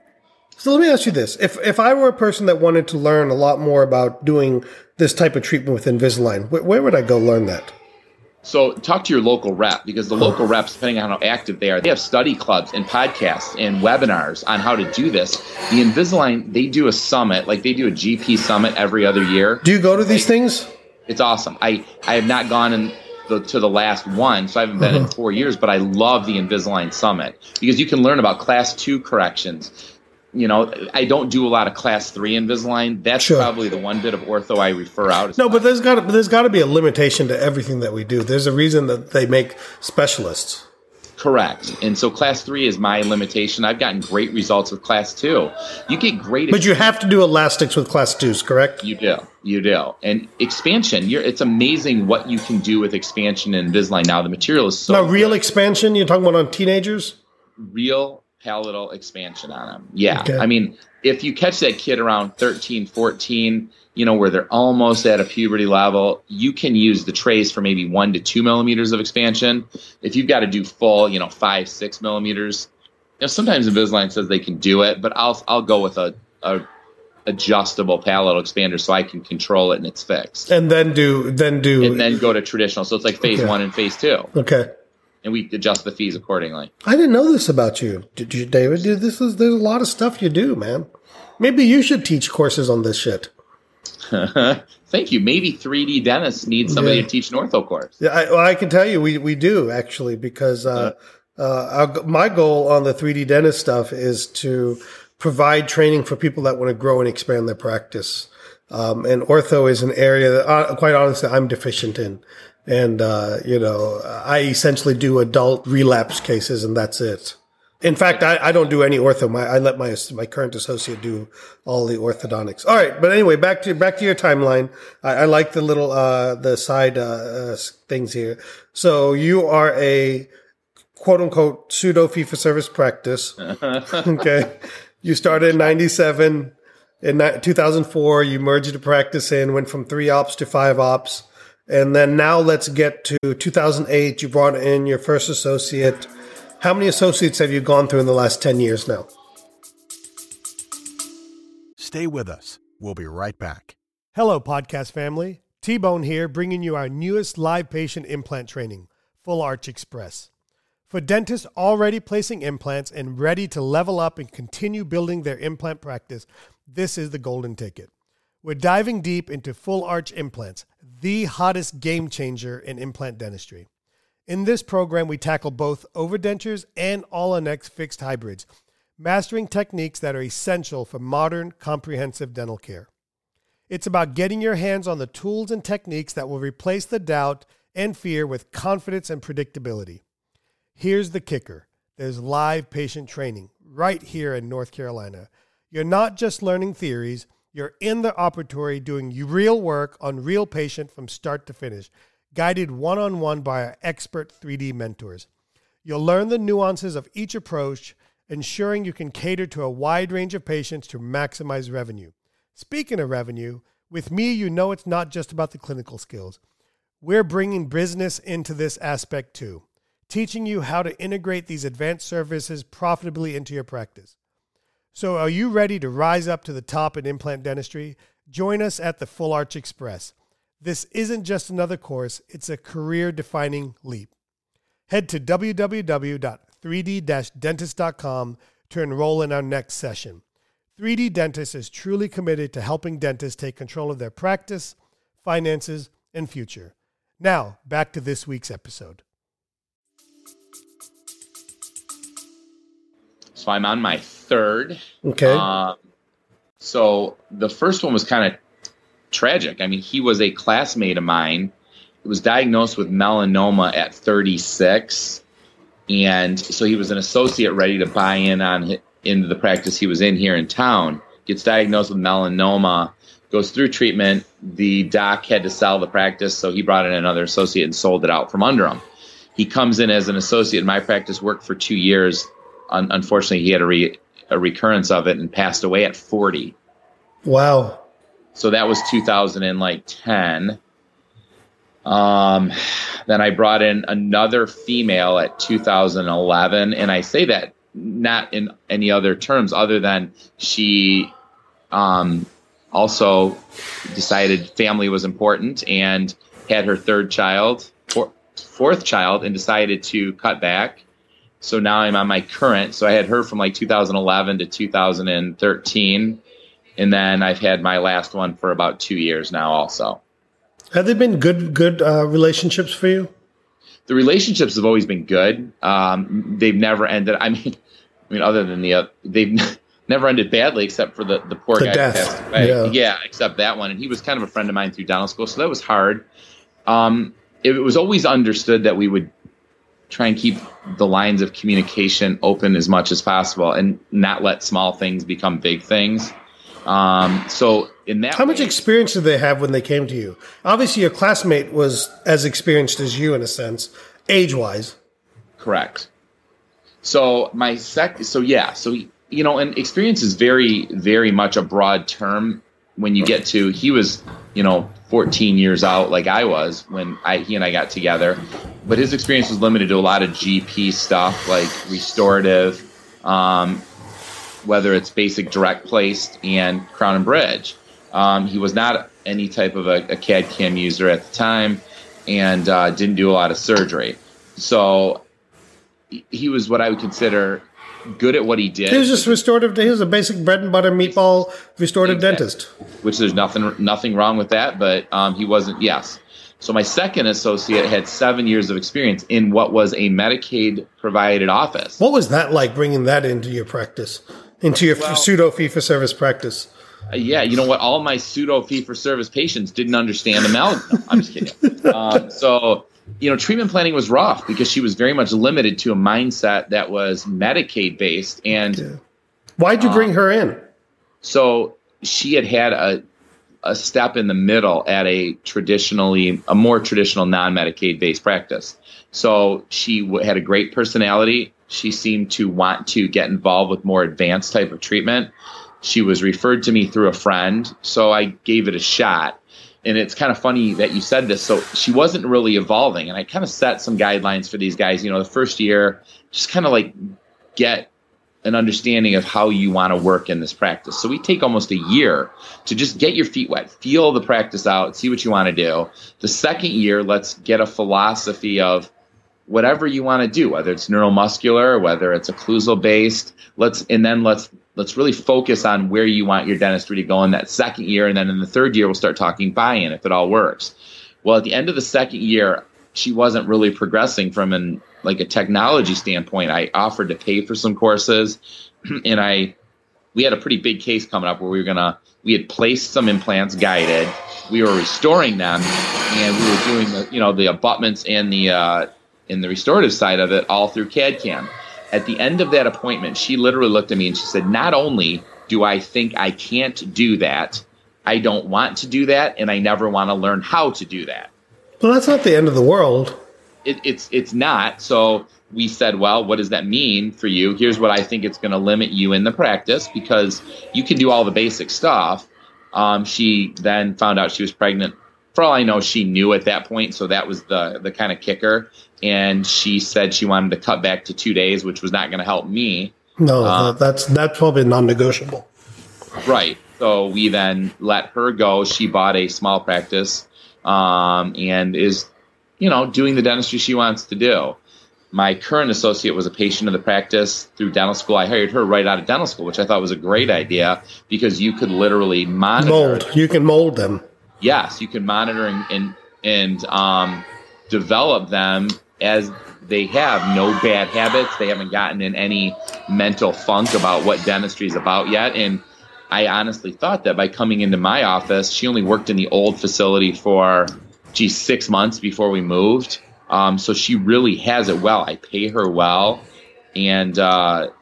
So let me ask you this. If if I were a person that wanted to learn a lot more about doing this type of treatment with Invisalign, where, where would I go learn that? So talk to your local rep because the local reps, depending on how active they are, they have study clubs and podcasts and webinars on how to do this. The Invisalign, they do a summit, like they do a G P summit every other year. Do you go to these things? It's awesome. I, I have not gone in the, to the last one, so I haven't been in four years, but I love the Invisalign summit because you can learn about class two corrections. You know, I don't do a lot of class three Invisalign. That's Sure. probably the one bit of ortho I refer out. No, but there's got to, there's got to be a limitation to everything that we do. There's a reason that they make specialists. Correct. And so class three is my limitation. I've gotten great results with class two. You get great. But you have to do elastics with class twos, correct? You do. You do. And expansion, you're, it's amazing what you can do with expansion in Invisalign now. The material is so Now, real good. expansion, you're talking about on teenagers? real palatal expansion on them. Yeah. Okay. I mean, if you catch that kid around thirteen, fourteen, you know, where they're almost at a puberty level, you can use the trays for maybe one to two millimeters of expansion. If you've got to do full, you know, five, six millimeters, know, sometimes Invisalign says they can do it, but I'll I'll go with a, a adjustable palatal expander so I can control it and it's fixed. And then do then do and then go to traditional. So it's like phase okay. one and phase two. Okay. And we adjust the fees accordingly. I didn't know this about you, did you, David? Dude, this is there's a lot of stuff you do, man. Maybe you should teach courses on this shit. Thank you. Maybe three D dentists need somebody yeah. to teach an ortho course. Yeah, I, well, I can tell you, we we do actually, because uh, uh, our, my goal on the three D dentist stuff is to provide training for people that want to grow and expand their practice. Um, and ortho is an area that, uh, quite honestly, I'm deficient in. And, uh, you know, I essentially do adult relapse cases, and that's it. In fact, I, I don't do any ortho. My, I let my my current associate do all the orthodontics. All right, but anyway, back to back to your timeline. I, I like the little uh, the side uh, uh, things here. So you are a quote unquote pseudo fee for service practice. Okay, you started in ninety-seven. In two thousand four, you merged the practice in, went from three ops to five ops. And then now let's get to two thousand eight. You brought in your first associate. How many associates have you gone through in the last ten years now? Stay with us. We'll be right back. Hello, podcast family. T-Bone here, bringing you our newest live patient implant training, Full Arch Express. For dentists already placing implants and ready to level up and continue building their implant practice, this is the golden ticket. We're diving deep into Full Arch Implants, the hottest game changer in implant dentistry. In this program, we tackle both overdentures and all-on-X fixed hybrids, mastering techniques that are essential for modern, comprehensive dental care. It's about getting your hands on the tools and techniques that will replace the doubt and fear with confidence and predictability. Here's the kicker. There's live patient training right here in North Carolina. You're not just learning theories. You're in the operatory doing real work on real patient from start to finish, guided one-on-one by our expert three D mentors. You'll learn the nuances of each approach, ensuring you can cater to a wide range of patients to maximize revenue. Speaking of revenue, with me, you know it's not just about the clinical skills. We're bringing business into this aspect too, teaching you how to integrate these advanced services profitably into your practice. So are you ready to rise up to the top in implant dentistry? Join us at the Full Arch Express. This isn't just another course, it's a career-defining leap. Head to w w w dot three d dash dentist dot com to enroll in our next session. three D Dentist is truly committed to helping dentists take control of their practice, finances, and future. Now, back to this week's episode. So I'm on my third. Okay. Um, so the first one was kind of tragic. I mean, he was a classmate of mine. He was diagnosed with melanoma at thirty-six. And so he was an associate ready to buy in on into the practice he was in here in town. Gets diagnosed with melanoma, goes through treatment. The doc had to sell the practice, so he brought in another associate and sold it out from under him. He comes in as an associate in my practice, worked for two years. Un- unfortunately, he had a, re- a recurrence of it and passed away at forty. Wow. So that was two thousand ten. Um, then I brought in another female at two thousand eleven, and I say that not in any other terms other than she um, also decided family was important and had her third child, four, fourth child, and decided to cut back. So now I'm on my current. So I had her from like two thousand eleven to two thousand thirteen. And then I've had my last one for about two years now also. Have they been good good uh, relationships for you? The relationships have always been good. Um, they've never ended. I mean, I mean, other than the, uh, they've never ended badly except for the, the poor The guy death. who passed away. Yeah. yeah, except that one. And he was kind of a friend of mine through dental school, so that was hard. Um, it, it was always understood that we would try and keep the lines of communication open as much as possible and not let small things become big things. Um, so in that How much way, experience did they have when they came to you? Obviously, your classmate was as experienced as you in a sense, age-wise. correct. So my sec, so yeah, so, you know, and experience is very, very much a broad term when you get to, he was, you know, fourteen years out like I was when I, he and I got together, but his experience was limited to a lot of G P stuff like restorative, um, whether it's basic direct placed and crown and bridge. Um, he was not any type of a, a C A D C A M user at the time, and uh, didn't do a lot of surgery. So he was what I would consider good at what he did. He was just restorative. He was a basic bread and butter meatball restorative exactly. dentist. Which there's nothing nothing wrong with that, but um, he wasn't. Yes. So my second associate had seven years of experience in what was a Medicaid provided office. What was that like, bringing that into your practice, into your well, pseudo fee for service practice? Uh, yeah, you know what? All my pseudo fee for service patients didn't understand amalgam. No, I'm just kidding. Um, so. You know, treatment planning was rough because she was very much limited to a mindset that was Medicaid based. And yeah. Why'd you bring um, her in? So she had had a a step in the middle at a traditionally, a more traditional non-Medicaid based practice. So she w- had a great personality. She seemed to want to get involved with more advanced type of treatment. She was referred to me through a friend, so I gave it a shot. And it's kind of funny that you said this. So she wasn't really evolving. And I kind of set some guidelines for these guys. You know, the first year, just kind of like get an understanding of how you want to work in this practice. So we take almost a year to just get your feet wet, feel the practice out, see what you want to do. The second year, let's get a philosophy of whatever you want to do, whether it's neuromuscular, whether it's occlusal based. Let's and then let's Let's really focus on where you want your dentistry to go in that second year. And then in the third year, we'll start talking buy-in if it all works. Well, at the end of the second year, she wasn't really progressing from an like a technology standpoint. I offered to pay for some courses, and I we had a pretty big case coming up where we were gonna we had placed some implants guided. We were restoring them, and we were doing the you know the abutments and the uh, in the restorative side of it all through C A D C A M. At the end of that appointment, she literally looked at me and she said, not only do I think I can't do that, I don't want to do that, and I never want to learn how to do that. Well, that's not the end of the world. It, it's it's not. So we said, well, what does that mean for you? Here's what I think it's going to limit you in the practice, because you can do all the basic stuff. Um, she then found out she was pregnant. For all I know, she knew at that point, so that was the the kind of kicker. And she said she wanted to cut back to two days, which was not going to help me. No, um, that's that's probably non-negotiable. Right. So we then let her go. She bought a small practice um, and is, you know, doing the dentistry she wants to do. My current associate was a patient of the practice through dental school. I hired her right out of dental school, which I thought was a great idea because you could literally monitor. Mold. You can mold them. Yes, you can monitor and and, and um, develop them as they have no bad habits. They haven't gotten in any mental funk about what dentistry is about yet. And I honestly thought that by coming into my office, she only worked in the old facility for, geez, six months before we moved. Um, so she really has it well. I pay her well. And uh,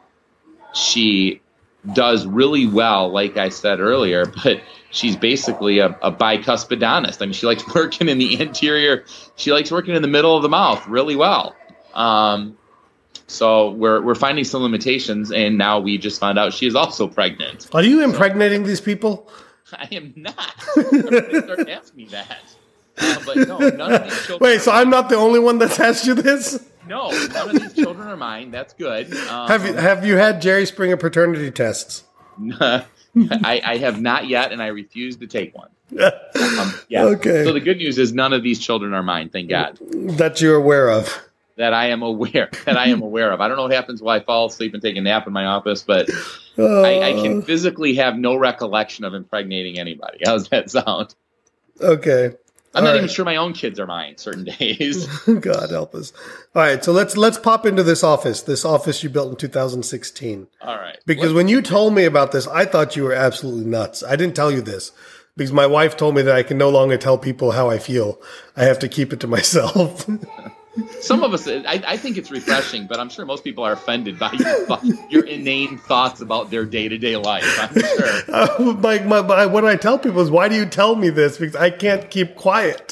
she does really well, like I said earlier, but she's basically a, a bicuspidontist. I mean, she likes working in the anterior. She likes working in the middle of the mouth really well. Um, so we're we're finding some limitations, and now we just found out she is also pregnant. Are you impregnating these people? I am not. They start asking me that. Uh, but no, none of these children. Wait, so I'm not the only one that's asked you this? No, none of these children are mine. That's good. Um, have you have you had Jerry Springer paternity tests? I, I have not yet, and I refuse to take one. Um, yeah. Okay. So the good news is none of these children are mine. Thank God. That you're aware of. That I am aware. That I am aware of. I don't know what happens while I fall asleep and take a nap in my office, but uh, I, I can physically have no recollection of impregnating anybody. How's that sound? Okay. I'm All not right. even sure my own kids are mine certain days. God help us. All right, so let's let's pop into this office. This office you built in two thousand sixteen. All right. Because what? when you told me about this, I thought you were absolutely nuts. I didn't tell you this because my wife told me that I can no longer tell people how I feel. I have to keep it to myself. Some of us, I, I think it's refreshing, but I'm sure most people are offended by your, your inane thoughts about their day-to-day life. I'm sure. Uh, my, my, my, what I tell people is, why do you tell me this? Because I can't keep quiet.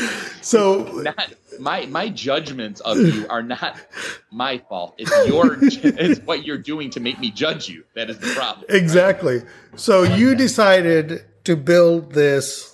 So not, my my judgments of you are not my fault. It's your it's what you're doing to make me judge you. That is the problem. Exactly. So you decided to build this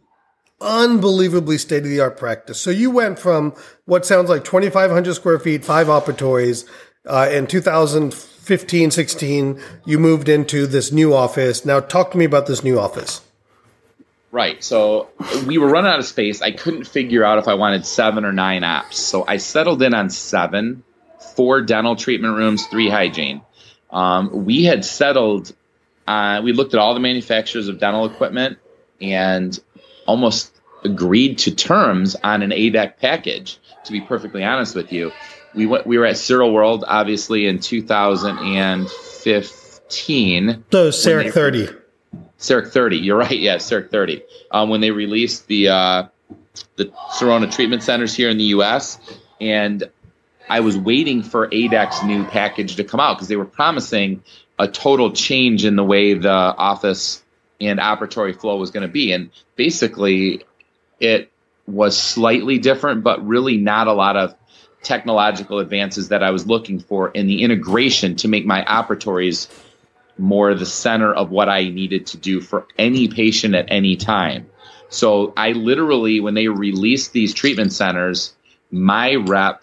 unbelievably state-of-the-art practice. So you went from what sounds like twenty-five hundred square feet, five operatories, Uh, in two thousand fifteen, sixteen, you moved into this new office. Now talk to me about this new office. Right. So we were running out of space. I couldn't figure out if I wanted seven or nine ops. So I settled in on seven, four dental treatment rooms, three hygiene. Um, we had settled, uh, we looked at all the manufacturers of dental equipment and almost agreed to terms on an A D E C package, to be perfectly honest with you. We went, we were at Cyril World, obviously, in two thousand fifteen. So CEREC thirty. CEREC thirty, you're right. Yeah, CEREC thirty. Um, when they released the uh, the Sirona treatment centers here in the U S, and I was waiting for A D E C's new package to come out because they were promising a total change in the way the office and operatory flow was going to be. And basically, it was slightly different, but really not a lot of technological advances that I was looking for in the integration to make my operatories more the center of what I needed to do for any patient at any time. So I literally, when they released these treatment centers, my rep,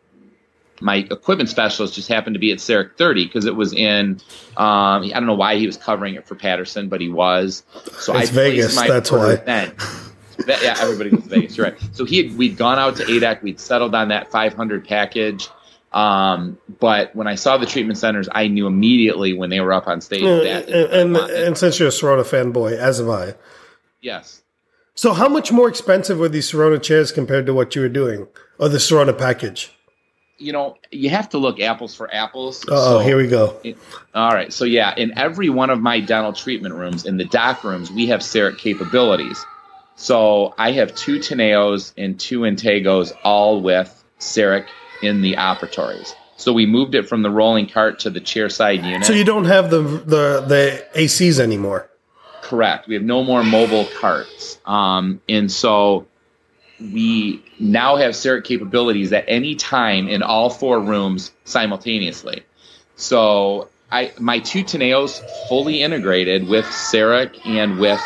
my equipment specialist just happened to be at CEREC thirty because it was in, um, I don't know why he was covering it for Patterson, but he was. So it's I Vegas, my that's why. Then. Yeah, everybody goes to Vegas, you're right. So he had, we'd gone out to A D E C, we'd settled on that five hundred package. Um, but when I saw the treatment centers, I knew immediately when they were up on stage. Uh, that and, and, and since you're a Sirona fanboy, as am I. Yes. So how much more expensive were these Sirona chairs compared to what you were doing, or the Sirona package? You know, you have to look apples for apples. Oh, so, here we go. It, all right. So, yeah, in every one of my dental treatment rooms, in the doc rooms, we have CEREC capabilities. So I have two Teneos and two Integos, all with CEREC in the operatories. So we moved it from the rolling cart to the chair side unit. So you don't have the the, the A Cs anymore. Correct. We have no more mobile carts. Um, and so we now have CEREC capabilities at any time in all four rooms simultaneously. So I my two Teneos fully integrated with CEREC and with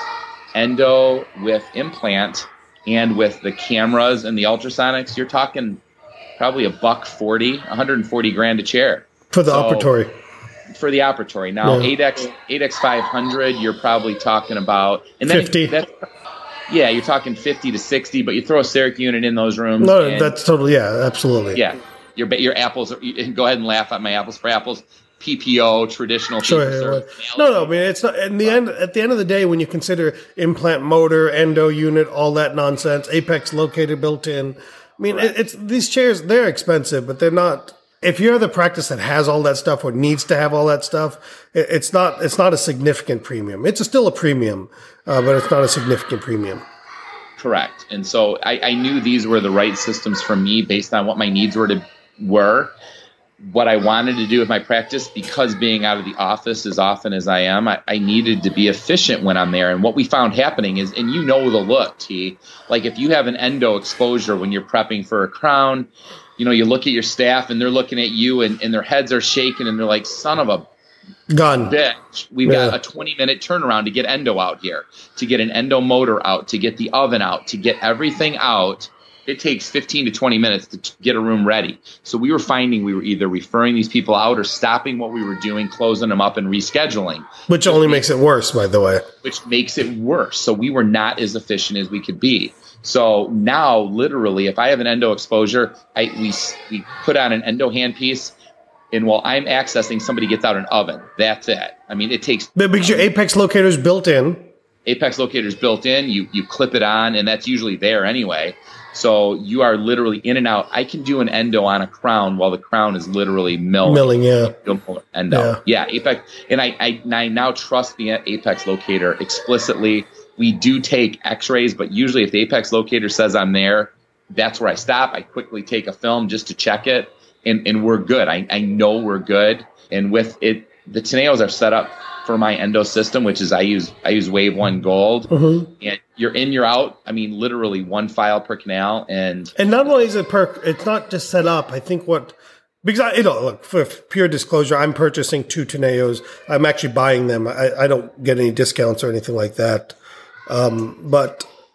endo, with implant, and with the cameras and the ultrasonics. You're talking probably a buck forty, one hundred forty grand a chair. For the so, operatory. For the operatory. Now, Yeah. A D E C, A D E C five hundred, you're probably talking about... And then fifty. That's, yeah, you're talking fifty to sixty, but you throw a CEREC unit in those rooms. No, and, that's totally, yeah, absolutely. Yeah, your, your apples, are, you can go ahead and laugh at my apples for apples. P P O, traditional Sure. fee-for-service No, no, I mean, it's not, in the end, at the end of the day, when you consider implant motor, endo unit, all that nonsense, Apex locator built in, I mean, it, it's these chairs, they're expensive, but they're not, if you're the practice that has all that stuff or needs to have all that stuff, it, it's not, it's not a significant premium. It's a, still a premium, uh, but it's not a significant premium. Correct. And so I, I knew these were the right systems for me based on what my needs were to were. What I wanted to do with my practice, because being out of the office as often as I am, I, I needed to be efficient when I'm there. And what we found happening is, and you know the look, T, like if you have an endo exposure when you're prepping for a crown, you know, you look at your staff and they're looking at you and, and their heads are shaking and they're like, son of a Gun. bitch, we've Yeah. got a twenty minute turnaround to get endo out here, to get an endo motor out, to get the oven out, to get everything out. It takes fifteen to twenty minutes to t- get a room ready. So we were finding we were either referring these people out or stopping what we were doing, closing them up and rescheduling. Which only makes it worse, by the way. Which makes it worse. So we were not as efficient as we could be. So now, literally, if I have an endo exposure, I we we put on an endo handpiece, and while I'm accessing, somebody gets out an oven. That's it. I mean, it takes... But because your Apex locator is built in. Apex locator is built in. You you clip it on, and that's usually there anyway. So you are literally in and out. I can do an endo on a crown while the crown is literally milling. Milling, yeah. Endo. Yeah, yeah Apex. And I, I, I now trust the Apex locator explicitly. We do take x-rays, but usually if the Apex locator says I'm there, that's where I stop. I quickly take a film just to check it, and, and we're good. I, I know we're good. And with it, the Teneos are set up for my endo system, which is I use I use Wave One Gold, Mm-hmm. and you're in, you're out. I mean, literally one file per canal, and And not only is it per, it's not just set up. I think what, because I, you know, look, for pure disclosure, I'm purchasing two Teneos. I'm actually buying them. I, I don't get any discounts or anything like that. Um, but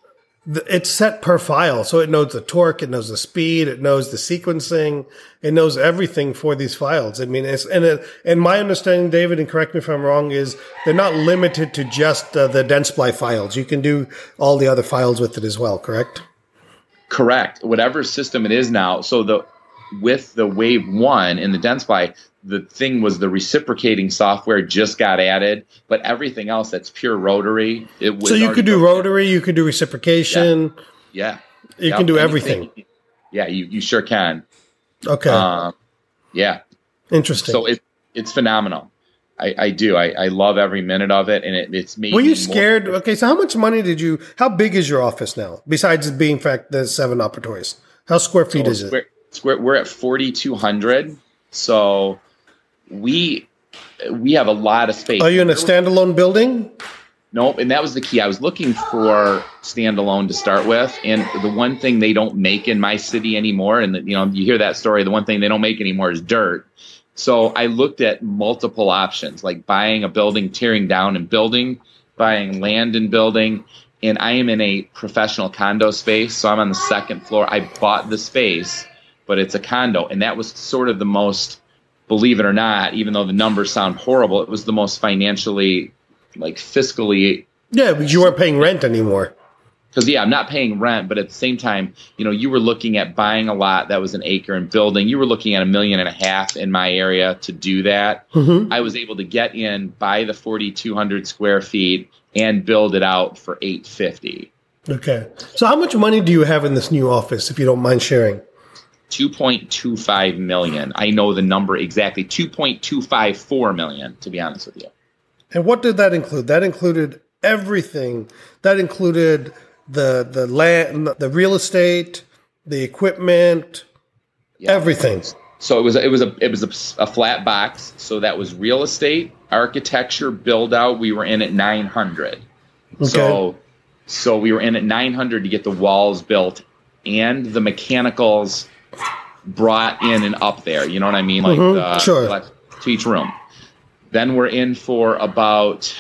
th- it's set per file. So it knows the torque, it knows the speed, it knows the sequencing, it knows everything for these files. I mean, it's, and, it, and my understanding, David, and correct me if I'm wrong, is they're not limited to just uh, the Dentsply files. You can do all the other files with it as well, correct? Correct. Whatever system it is now. So the with the Wave One in the Dentsply, the thing was the reciprocating software just got added, but everything else that's pure rotary. It was so you could do rotary, you could do reciprocation. Yeah, yeah. you yep. can do Anything. everything. Yeah, you, you sure can. Okay. Um, yeah. Interesting. So it it's phenomenal. I, I do. I, I love every minute of it, and it, it's made. Were you me scared? More- okay, so how much money did you? How big is your office now? Besides it being fact the seven operatories, how square feet so is square, it? Square, we're at forty-two hundred, so we we have a lot of space. Are you in a standalone building? Nope, and that was the key. I was looking for standalone to start with, and the one thing they don't make in my city anymore, and the, you know, you hear that story. The one thing they don't make anymore is dirt. So I looked at multiple options, like buying a building, tearing down and building, buying land and building. And I am in a professional condo space, so I'm on the second floor. I bought the space, but it's a condo. And that was sort of the most, believe it or not, even though the numbers sound horrible, it was the most financially, like fiscally. Yeah, but you weren't paying rent anymore. Because, yeah, I'm not paying rent, but at the same time, you know, you were looking at buying a lot that was an acre and building. You were looking at a million and a half in my area to do that. Mm-hmm. I was able to get in, buy the forty-two hundred square feet, and build it out for eight fifty. Okay. So how much money do you have in this new office, if you don't mind sharing? two point two five million. I know the number exactly. two point two five four million, to be honest with you. And what did that include? That included everything. That included the the land, the real estate, the equipment, yeah. everything. So it was it was a it was a, a flat box. So that was real estate, architecture, build out. We were in at nine hundred. Okay. So so we were in at nine hundred to get the walls built and the mechanicals brought in and up there. You know what I mean? Like mm-hmm. uh, sure. to each room. Then we're in for about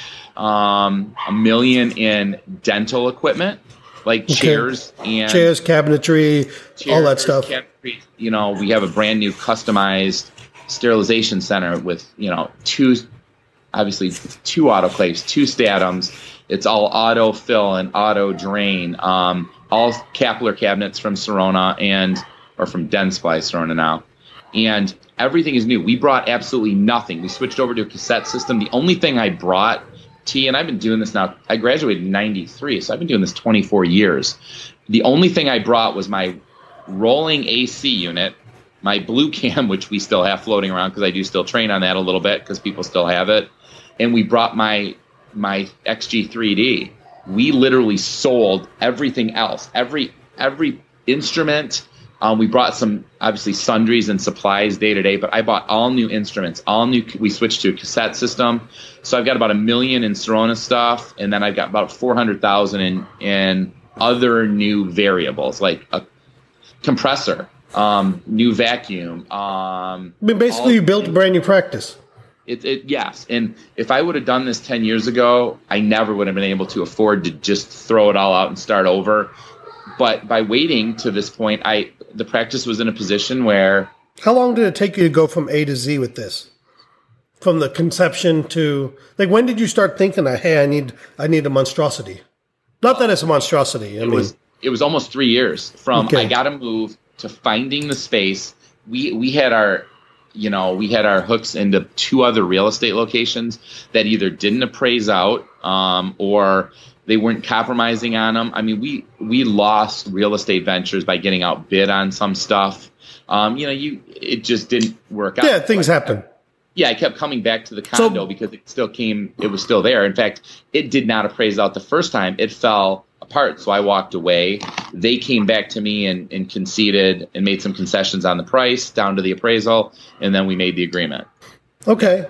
um, a million in dental equipment. Like okay. chairs and chairs, cabinetry, chairs, all that stuff. Cabinetry. You know, we have a brand new customized sterilization center with, you know, two, obviously two autoclaves, two statums. It's all auto fill and auto drain. Um, all Kapler cabinets from Sirona and or from Dentsply Sirona now, and everything is new. We brought absolutely nothing. We switched over to a cassette system. The only thing I brought. T, and I've been doing this now. I graduated in ninety-three, so I've been doing this twenty-four years. The only thing I brought was my rolling A C unit, my Blue Cam, which we still have floating around because I do still train on that a little bit because people still have it. And we brought my my X G three D. We literally sold everything else, every every instrument. Um, we brought some, obviously, sundries and supplies day to day, but I bought all new instruments, all new. We switched to a cassette system. So I've got about a million in Sirona stuff, and then I've got about four hundred thousand in, in other new variables, like a compressor, um, new vacuum. Um, I mean, basically, you built a brand new practice. It, it, yes, and if I would have done this ten years ago, I never would have been able to afford to just throw it all out and start over. But by waiting to this point, I the practice was in a position where... How long did it take you to go from A to Z with this? From the conception to... Like, when did you start thinking that, hey, I need I need a monstrosity? Not that it's a monstrosity. I it, mean, was, it was almost three years from okay. I got to move to finding the space. We we had our... You know, we had our hooks into two other real estate locations that either didn't appraise out um, or... They weren't compromising on them. I mean, we we lost real estate ventures by getting outbid on some stuff. Um, you know, you it just didn't work out. Yeah, things like, happen. Yeah, I kept coming back to the condo so, because it still came. It was still there. In fact, it did not appraise out the first time. It fell apart, so I walked away. They came back to me and, and conceded and made some concessions on the price down to the appraisal, and then we made the agreement. Okay,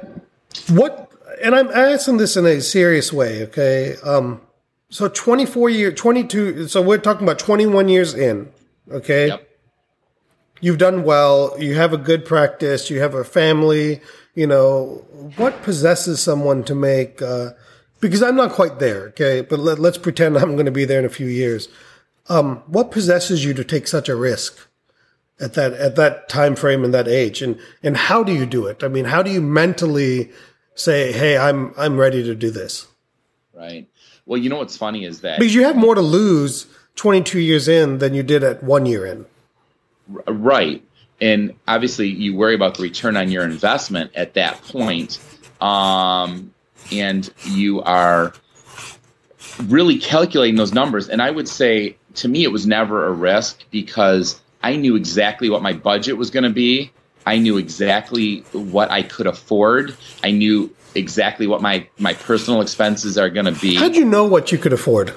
what? And I'm asking this in a serious way. Okay. Um, So twenty-four years, twenty-two, so we're talking about twenty-one years in, okay? Yep. You've done well, you have a good practice, you have a family, you know, what possesses someone to make, uh, because I'm not quite there, okay? But let, let's pretend I'm going to be there in a few years. Um, what possesses you to take such a risk at that at that time frame and that age, and and how do you do it? I mean, how do you mentally say, "Hey, I'm I'm ready to do this"? Right. Well, you know what's funny is that because you have more to lose twenty-two years in than you did at one year in. Right. And obviously, you worry about the return on your investment at that point, um, and you are really calculating those numbers. And I would say, to me, it was never a risk because I knew exactly what my budget was going to be. I knew exactly what I could afford. I knew exactly what my, my personal expenses are going to be. How'd you know what you could afford?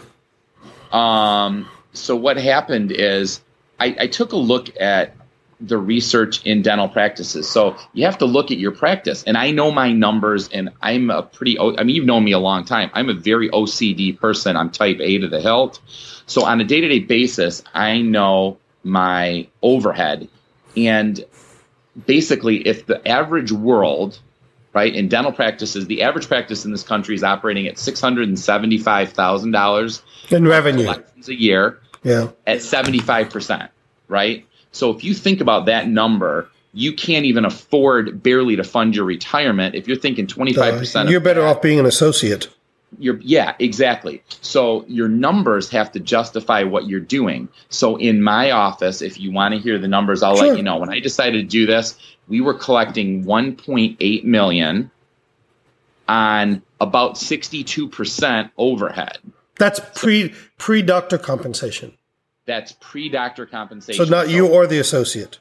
Um, so what happened is I, I took a look at the research in dental practices. So you have to look at your practice. And I know my numbers, and I'm a pretty, I mean, you've known me a long time. I'm a very O C D person. I'm type A to the hilt. So on a day-to-day basis, I know my overhead. And basically, if the average world, right, in dental practices, the average practice in this country is operating at six hundred seventy-five thousand dollars in revenue a year, yeah, at seventy-five percent, right? So if you think about that number, you can't even afford barely to fund your retirement. If you're thinking twenty-five percent, uh, you're better that, off being an associate. You're, yeah, exactly. So your numbers have to justify what you're doing. So in my office, if you want to hear the numbers, I'll sure. let you know. When I decided to do this, we were collecting one point eight million dollars on about sixty-two percent overhead. That's pre pre doctor compensation. That's pre-doctor compensation. So not you or the associate.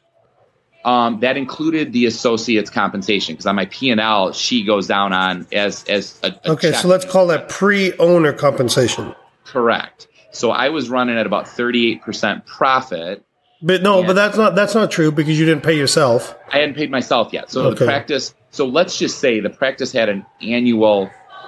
Um, that included the associate's compensation because on my P and L, she goes down on as as a, a okay. check. So let's call that pre-owner compensation. Correct. So I was running at about thirty-eight percent profit. But no, but that's not that's not true because you didn't pay yourself. I hadn't paid myself yet. So okay. the practice. So let's just say the practice had an annual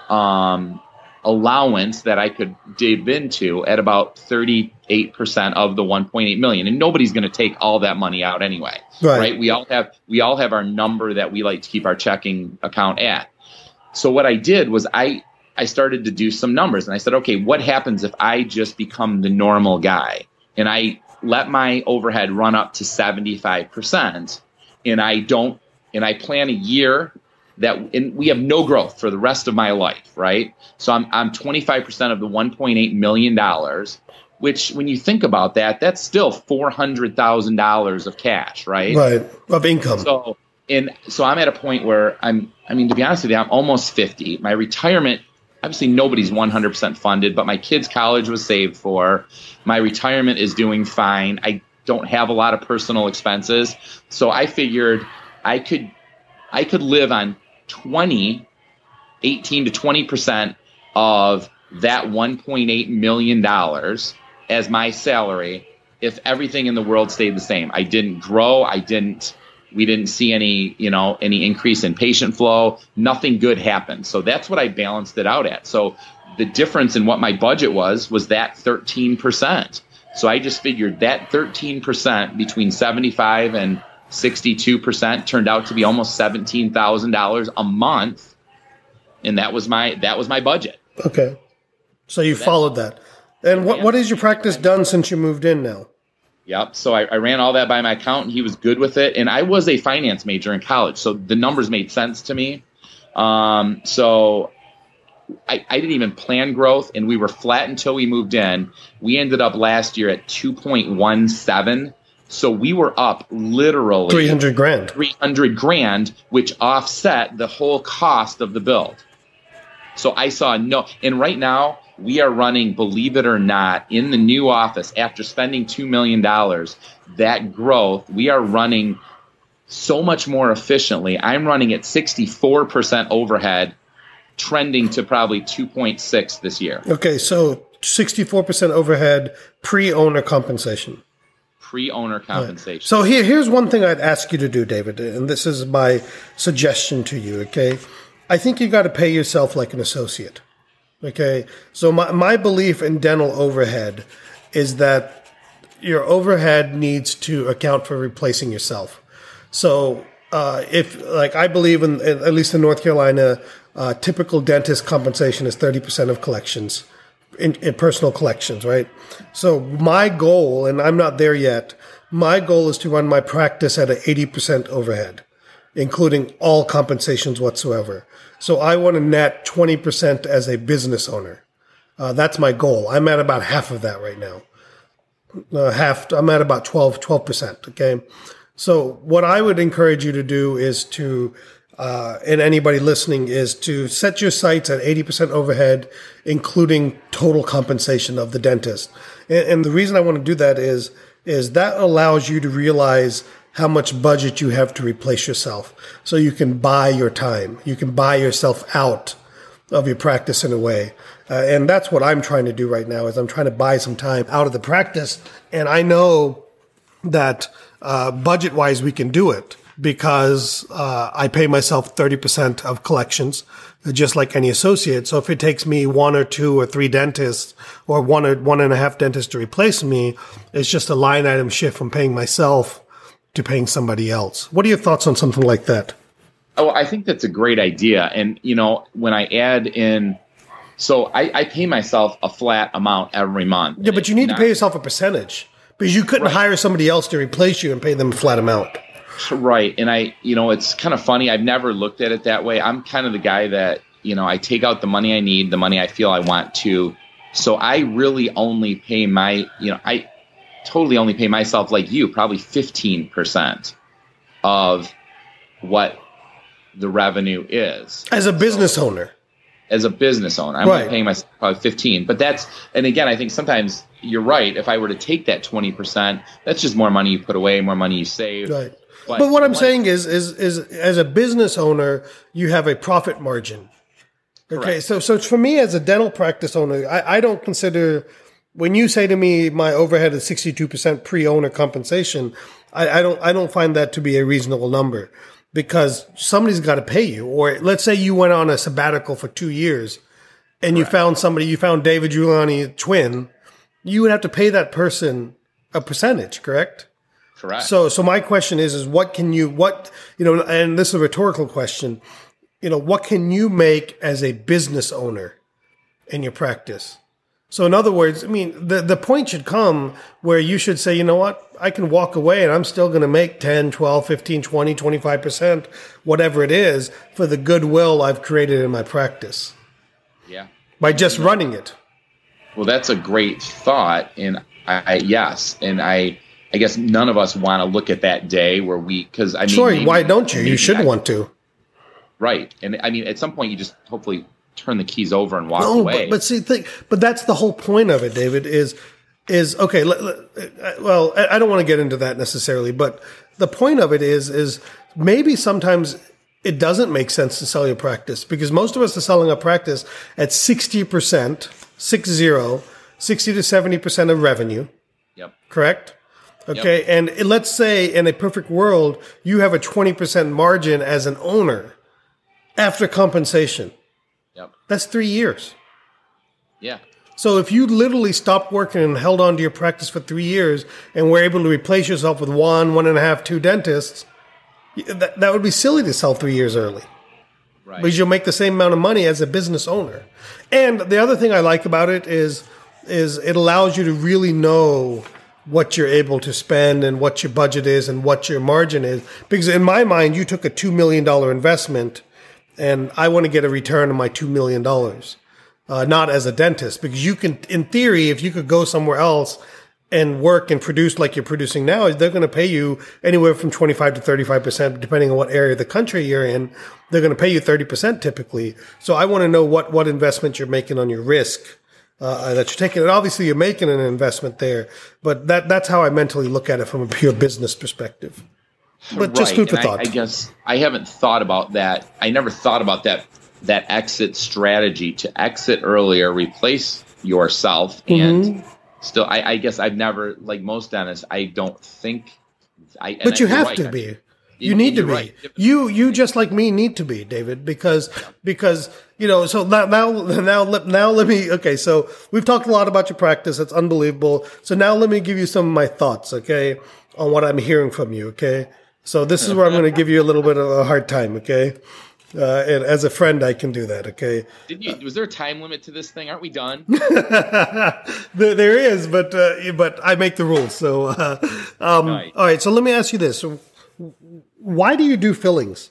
um, allowance that I could dip into at about thirty-eight percent of the one point eight million, and nobody's going to take all that money out anyway, right. right? We all have we all have our number that we like to keep our checking account at. So what I did was I I started to do some numbers, and I said, okay, what happens if I just become the normal guy and I let my overhead run up to seventy-five percent, and I don't and I plan a year that and we have no growth for the rest of my life, right? So I'm I'm twenty-five percent of the one point eight million dollars, which when you think about that, that's still four hundred thousand dollars of cash, right? Right, of income. So and so I'm at a point where I'm I mean, to be honest with you, I'm almost fifty. My retirement, obviously nobody's one hundred percent funded, but my kids' college was saved for. My retirement is doing fine. I don't have a lot of personal expenses. So I figured I could I could live on twenty, eighteen to twenty percent of that one point eight million dollars as my salary if everything in the world stayed the same. I didn't grow. I didn't, we didn't see any, you know, any increase in patient flow. Nothing good happened. So that's what I balanced it out at. So the difference in what my budget was, was that thirteen percent. So I just figured that thirteen percent between seventy-five and sixty-two percent turned out to be almost seventeen thousand dollars a month. And that was my, that was my budget. Okay. So you so followed that. And what, what has your practice done since you moved in now? Yep. So I, I ran all that by my accountant. He was good with it. And I was a finance major in college. So the numbers made sense to me. Um, so I, I didn't even plan growth, and we were flat until we moved in. We ended up last year at two point one seven. So we were up literally three hundred grand, three hundred grand, which offset the whole cost of the build. So I saw no, and right now we are running, believe it or not, in the new office after spending two million dollars, that growth, we are running so much more efficiently. I'm running at sixty-four percent overhead, trending to probably two point six this year. Okay, so sixty-four percent overhead, pre-owner compensation. Pre-owner compensation. Right. So here, here's one thing I'd ask you to do, David, and this is my suggestion to you, okay? I think you got to pay yourself like an associate, okay? So my, my belief in dental overhead is that your overhead needs to account for replacing yourself. So uh, if, like, I believe in, at least in North Carolina, uh, typical dentist compensation is thirty percent of collections. in, in personal collections, right? So my goal, and I'm not there yet, my goal is to run my practice at an eighty percent overhead, including all compensations whatsoever. So I want to net twenty percent as a business owner. Uh, that's my goal. I'm at about half of that right now. Uh, half, I'm at about twelve, twelve percent, okay? So what I would encourage you to do is to, uh, and anybody listening, is to set your sights at eighty percent overhead, including total compensation of the dentist. And, and the reason I want to do that is, is that allows you to realize how much budget you have to replace yourself. So you can buy your time. You can buy yourself out of your practice in a way. Uh, and that's what I'm trying to do right now, is I'm trying to buy some time out of the practice. And I know that uh, budget-wise we can do it because uh, I pay myself thirty percent of collections, just like any associate. So if it takes me one or two or three dentists or one or one and a half dentists to replace me, it's just a line item shift from paying myself to paying somebody else. What are your thoughts on something like that? Oh, I think that's a great idea. And, you know, when I add in, so I, I pay myself a flat amount every month. Yeah, but you need not, to pay yourself a percentage because you couldn't right. hire somebody else to replace you and pay them a flat amount. Right. And I, you know, it's kind of funny. I've never looked at it that way. I'm kind of the guy that, you know, I take out the money I need, the money I feel I want to. So I really only pay my, you know, I totally only pay myself, like you, probably fifteen percent of what the revenue is. As a business so, owner. As a business owner. I'm right. only paying myself probably fifteen. But that's, and again, I think sometimes you're right. If I were to take that twenty percent, that's just more money you put away, more money you save. Right. But, but what I'm like, saying is, is, is as a business owner, you have a profit margin. Okay. Correct. So, so for me as a dental practice owner, I, I don't consider, when you say to me, my overhead is sixty-two percent pre-owner compensation, I, I don't, I don't find that to be a reasonable number because somebody's got to pay you. Or let's say you went on a sabbatical for two years and you Correct. found somebody, you found David Giuliani twin, you would have to pay that person a percentage, correct? Correct. So, so my question is, is what can you, what, you know, and this is a rhetorical question, you know, what can you make as a business owner in your practice? So in other words, I mean, the, the point should come where you should say, you know what, I can walk away and I'm still going to make ten, twelve, fifteen, twenty, twenty-five percent, whatever it is, for the goodwill I've created in my practice. Yeah. By just you know, running it. Well, that's a great thought. And I, I yes. And I, I guess none of us want to look at that day where we, because I mean, sure, maybe, why don't you? You should I, want to. Right. And I mean, at some point you just hopefully turn the keys over and walk no, away. But, but see, think, but that's the whole point of it, David, is, is okay. Let, let, well, I don't want to get into that necessarily, but the point of it is, is maybe sometimes it doesn't make sense to sell your practice because most of us are selling a practice at sixty percent, six zero, sixty to seventy percent of revenue. Yep. Correct? Okay. Yep. And let's say in a perfect world, you have a twenty percent margin as an owner after compensation. Yep. That's three years. Yeah. So if you literally stopped working and held on to your practice for three years and were able to replace yourself with one, one and a half, two dentists, that, that would be silly to sell three years early. Right. Because you'll make the same amount of money as a business owner. And the other thing I like about it is, is it allows you to really know what you're able to spend and what your budget is and what your margin is. Because in my mind, you took a two million dollars investment and I want to get a return on my two million dollars, uh, not as a dentist. Because you can, in theory, if you could go somewhere else and work and produce like you're producing now, they're going to pay you anywhere from twenty-five to thirty-five percent, depending on what area of the country you're in. They're going to pay you thirty percent typically. So I want to know what, what investment you're making on your risk uh, that you're taking. And obviously you're making an investment there, but that, that's how I mentally look at it from a pure business perspective. But right. just food for and thought. I, I guess I haven't thought about that. I never thought about that that exit strategy to exit earlier, replace yourself, and mm-hmm. still. I, I guess I've never, like most dentists, I don't think. I, but you I, have right. to be. You, you need to be. Right. You you just like me need to be, David, because because you know. So now now now let, now let me. Okay, so we've talked a lot about your practice. It's unbelievable. So now let me give you some of my thoughts. Okay, on what I'm hearing from you. Okay. So this is where I'm going to give you a little bit of a hard time, okay? Uh, and as a friend, I can do that. Okay. Did you? Was there a time limit to this thing? Aren't we done? there, there is, but uh, but I make the rules. So, uh, um, Nice. all right. So let me ask you this: so why do you do fillings?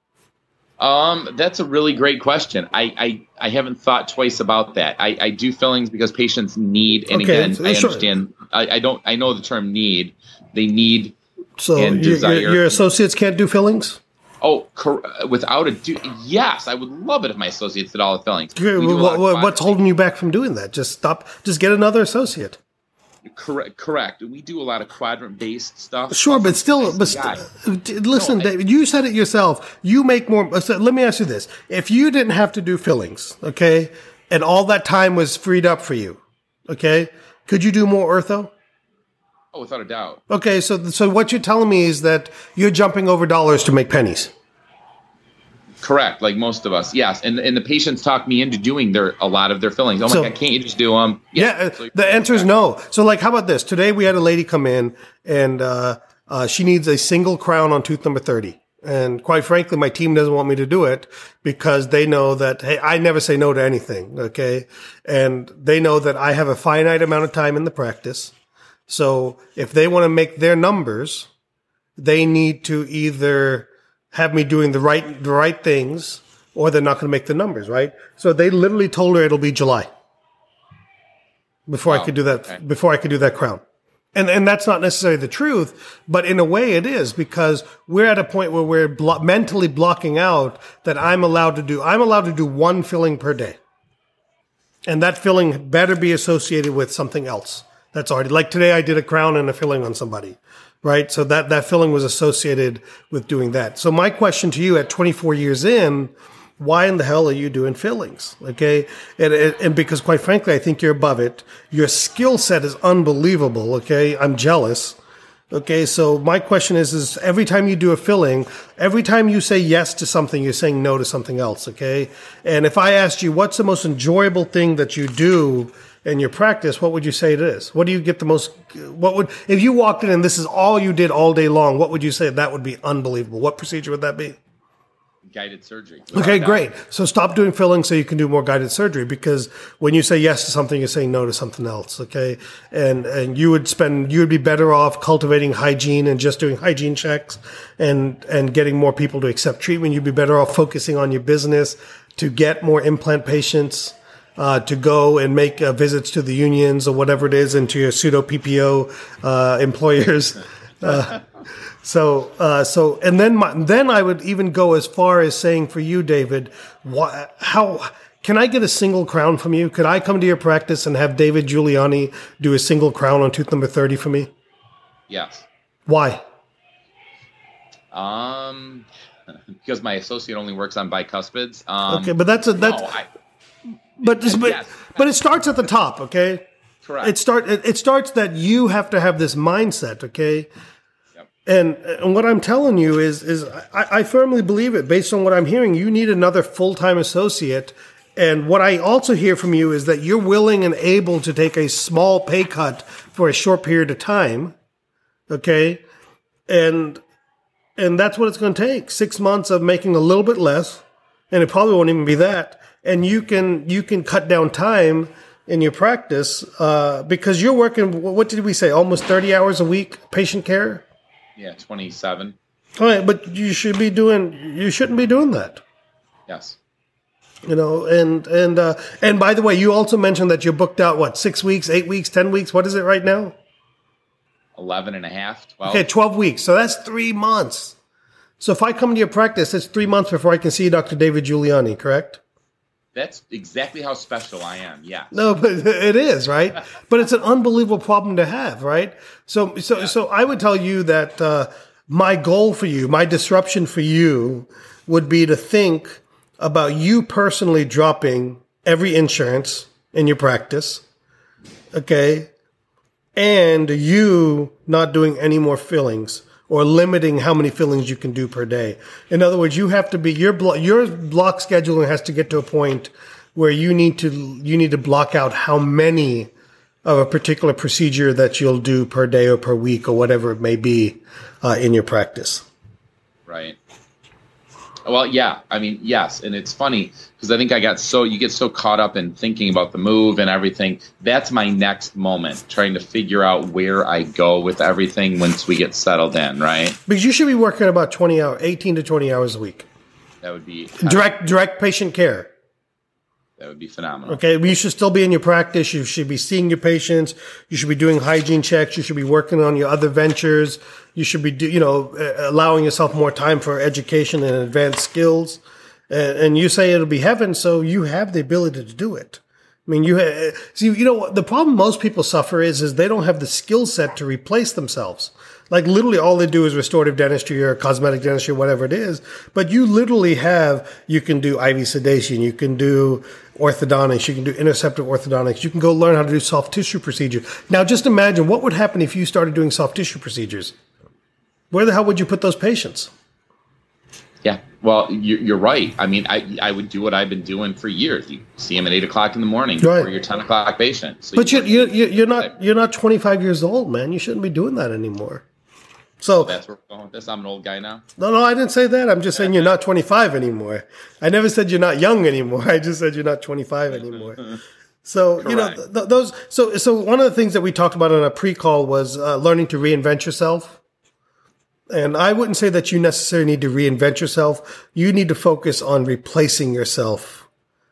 Um, that's a really great question. I, I, I haven't thought twice about that. I, I do fillings because patients need, and Okay, again, so- I sure. understand. I, I don't. I know the term need. They need. So And your, desire. your, your associates can't do fillings. Oh, cor- without a do. Yes, I would love it if my associates did all the fillings. We do a lot What, of what, what's quadrants. holding you back from doing that? Just stop. Just get another associate. Correct. Correct. We do a lot of quadrant-based stuff. Sure, but still, but Guy. st- listen, No, I- David. You said it yourself. You make more. So let me ask you this: if you didn't have to do fillings, okay, and all that time was freed up for you, okay, could you do more ortho? Oh, without a doubt. Okay, so so what you're telling me is that you're jumping over dollars to make pennies. Correct, like most of us, yes. And and the patients talk me into doing their a lot of their fillings. Oh So- my God, can't you just do them? Yeah, uh, So- the answer is no. So, like, how about this? Today we had a lady come in, and uh, uh, she needs a single crown on tooth number thirty. And quite frankly, my team doesn't want me to do it because they know that, hey, I never say no to anything, okay? And they know that I have a finite amount of time in the practice. So if they want to make their numbers, they need to either have me doing the right the right things, or they're not going to make the numbers, right? So they literally told her it'll be July before I Wow, could do that. okay. Before I could do that crown, and and that's not necessarily the truth, but in a way it is, because we're at a point where we're blo- mentally blocking out that I'm allowed to do. I'm allowed to do one filling per day, and that filling better be associated with something else. That's already, like today I did a crown and a filling on somebody, right? So that, that filling was associated with doing that. So my question to you at twenty-four years in, why in the hell are you doing fillings? Okay. And, and, and because quite frankly, I think you're above it. Your skill set is unbelievable. Okay. I'm jealous. Okay. So my question is, is every time you do a filling, every time you say yes to something, you're saying no to something else. Okay. And if I asked you, what's the most enjoyable thing that you do in your practice, what would you say it is? What do you get the most, what would, if you walked in and this is all you did all day long, what would you say that would be unbelievable? What procedure would that be? Guided surgery. Okay, Without great. doubt. So stop doing filling so you can do more guided surgery, because when you say yes to something, you're saying no to something else. Okay. And, and you would spend, you would be better off cultivating hygiene and just doing hygiene checks and, and getting more people to accept treatment. You'd be better off focusing on your business to get more implant patients, uh, to go and make uh, visits to the unions or whatever it is, and to your pseudo P P O, uh, employers. Uh, So, uh, so, and then, my, then I would even go as far as saying for you, David, why, how can I get a single crown from you? Could I come to your practice and have David Giuliani do a single crown on tooth number thirty for me? Yes. Why? Um, because my associate only works on bicuspids. Um, Okay, but that's a that's no, I, but but, yes. but it starts at the top. Okay, correct. it start it, it starts that you have to have this mindset. Okay. Yep. And, and what I'm telling you is, is I, I firmly believe it. Based on what I'm hearing, you need another full-time associate. And what I also hear from you is that you're willing and able to take a small pay cut for a short period of time. Okay. And, and that's what it's going to take. Six months of making a little bit less. And it probably won't even be that. And you can, you can cut down time in your practice, uh, because you're working, what did we say? Almost thirty hours a week, patient care. Yeah, twenty-seven. All right, but you should be doing. You shouldn't be doing that. Yes. You know, and and uh, and by the way, you also mentioned that you're booked out. What, six weeks, eight weeks, ten weeks? What is it right now? eleven and a half, twelve. Okay, twelve weeks. So that's three months. So if I come to your practice, it's three months before I can see Doctor David Giuliani. Correct? That's exactly how special I am. Yeah. No, but it is, right? But it's an unbelievable problem to have, right? So, so, Yeah. so I would tell you that uh, my goal for you, my disruption for you, would be to think about you personally dropping every insurance in your practice, okay, and you not doing any more fillings, or limiting how many fillings you can do per day. In other words, you have to be, your blo- your block scheduling has to get to a point where you need to you need to block out how many of a particular procedure that you'll do per day or per week or whatever it may be uh, in your practice. Right. Well, yeah. I mean, yes. And it's funny because I think I got so, you get so caught up in thinking about the move and everything. That's my next moment, trying to figure out where I go with everything once we get settled in, right? Because you should be working about twenty hours, eighteen to twenty hours a week. That would be direct, direct patient care. That would be phenomenal. Okay, you should still be in your practice. You should be seeing your patients. You should be doing hygiene checks. You should be working on your other ventures. You should be, do, you know, allowing yourself more time for education and advanced skills. And, and you say it'll be heaven, so you have the ability to do it. I mean, you ha- see, you know, the problem most people suffer is is they don't have the skill set to replace themselves. Like literally all they do is restorative dentistry or cosmetic dentistry, whatever it is. But you literally have, you can do I V sedation, you can do orthodontics, you can do interceptive orthodontics, you can go learn how to do soft tissue procedures. Now just imagine what would happen if you started doing soft tissue procedures. Where the hell would you put those patients? Yeah, well, you're right. I mean, I I would do what I've been doing for years. You see them at eight o'clock in the morning right. for your ten o'clock patient. So but you you're, you're, you're not you're not twenty-five years old, man. You shouldn't be doing that anymore. So, so that's where we're going with this. I'm an old guy now. No, no, I didn't say that. I'm just saying you're not twenty-five anymore. I never said you're not young anymore. I just said you're not twenty-five anymore. So, Correct. you know, th- those. So, so one of the things that we talked about on a pre-call was uh, learning to reinvent yourself. And I wouldn't say that you necessarily need to reinvent yourself. You need to focus on replacing yourself.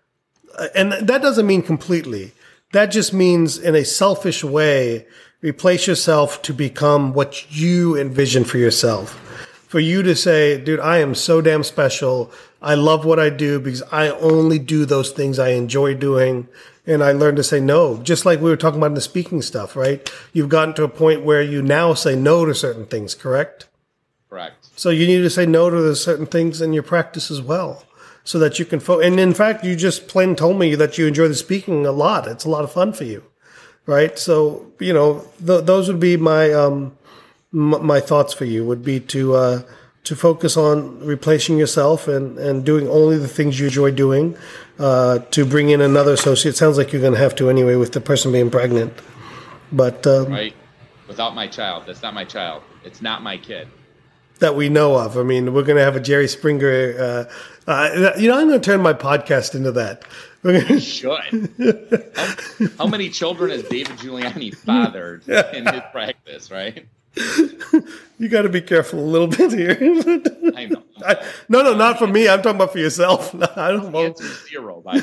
And that doesn't mean completely. That just means in a selfish way, replace yourself to become what you envision for yourself. For you to say, dude, I am so damn special. I love what I do because I only do those things I enjoy doing. And I learned to say no, just like we were talking about in the speaking stuff, right? You've gotten to a point where you now say no to certain things, correct? Correct. So you need to say no to the certain things in your practice as well, so that you can. Fo- and in fact, you just plain told me that you enjoy the speaking a lot. It's a lot of fun for you, right? So you know, th- those would be my um, m- my thoughts for you. Would be to uh, to focus on replacing yourself and, and doing only the things you enjoy doing. Uh, to bring in another associate, sounds like you're going to have to anyway with the person being pregnant. But um, right, without my child, that's not my child. It's not my kid. That we know of. I mean, we're going to have a Jerry Springer. Uh, uh, you know, I'm going to turn my podcast into that. You should. how, how many children has David Giuliani fathered in his practice, right? You got to be careful a little bit here. I know. I, no, no, not for me. I'm talking about for yourself. No, I don't know. Answer zero, by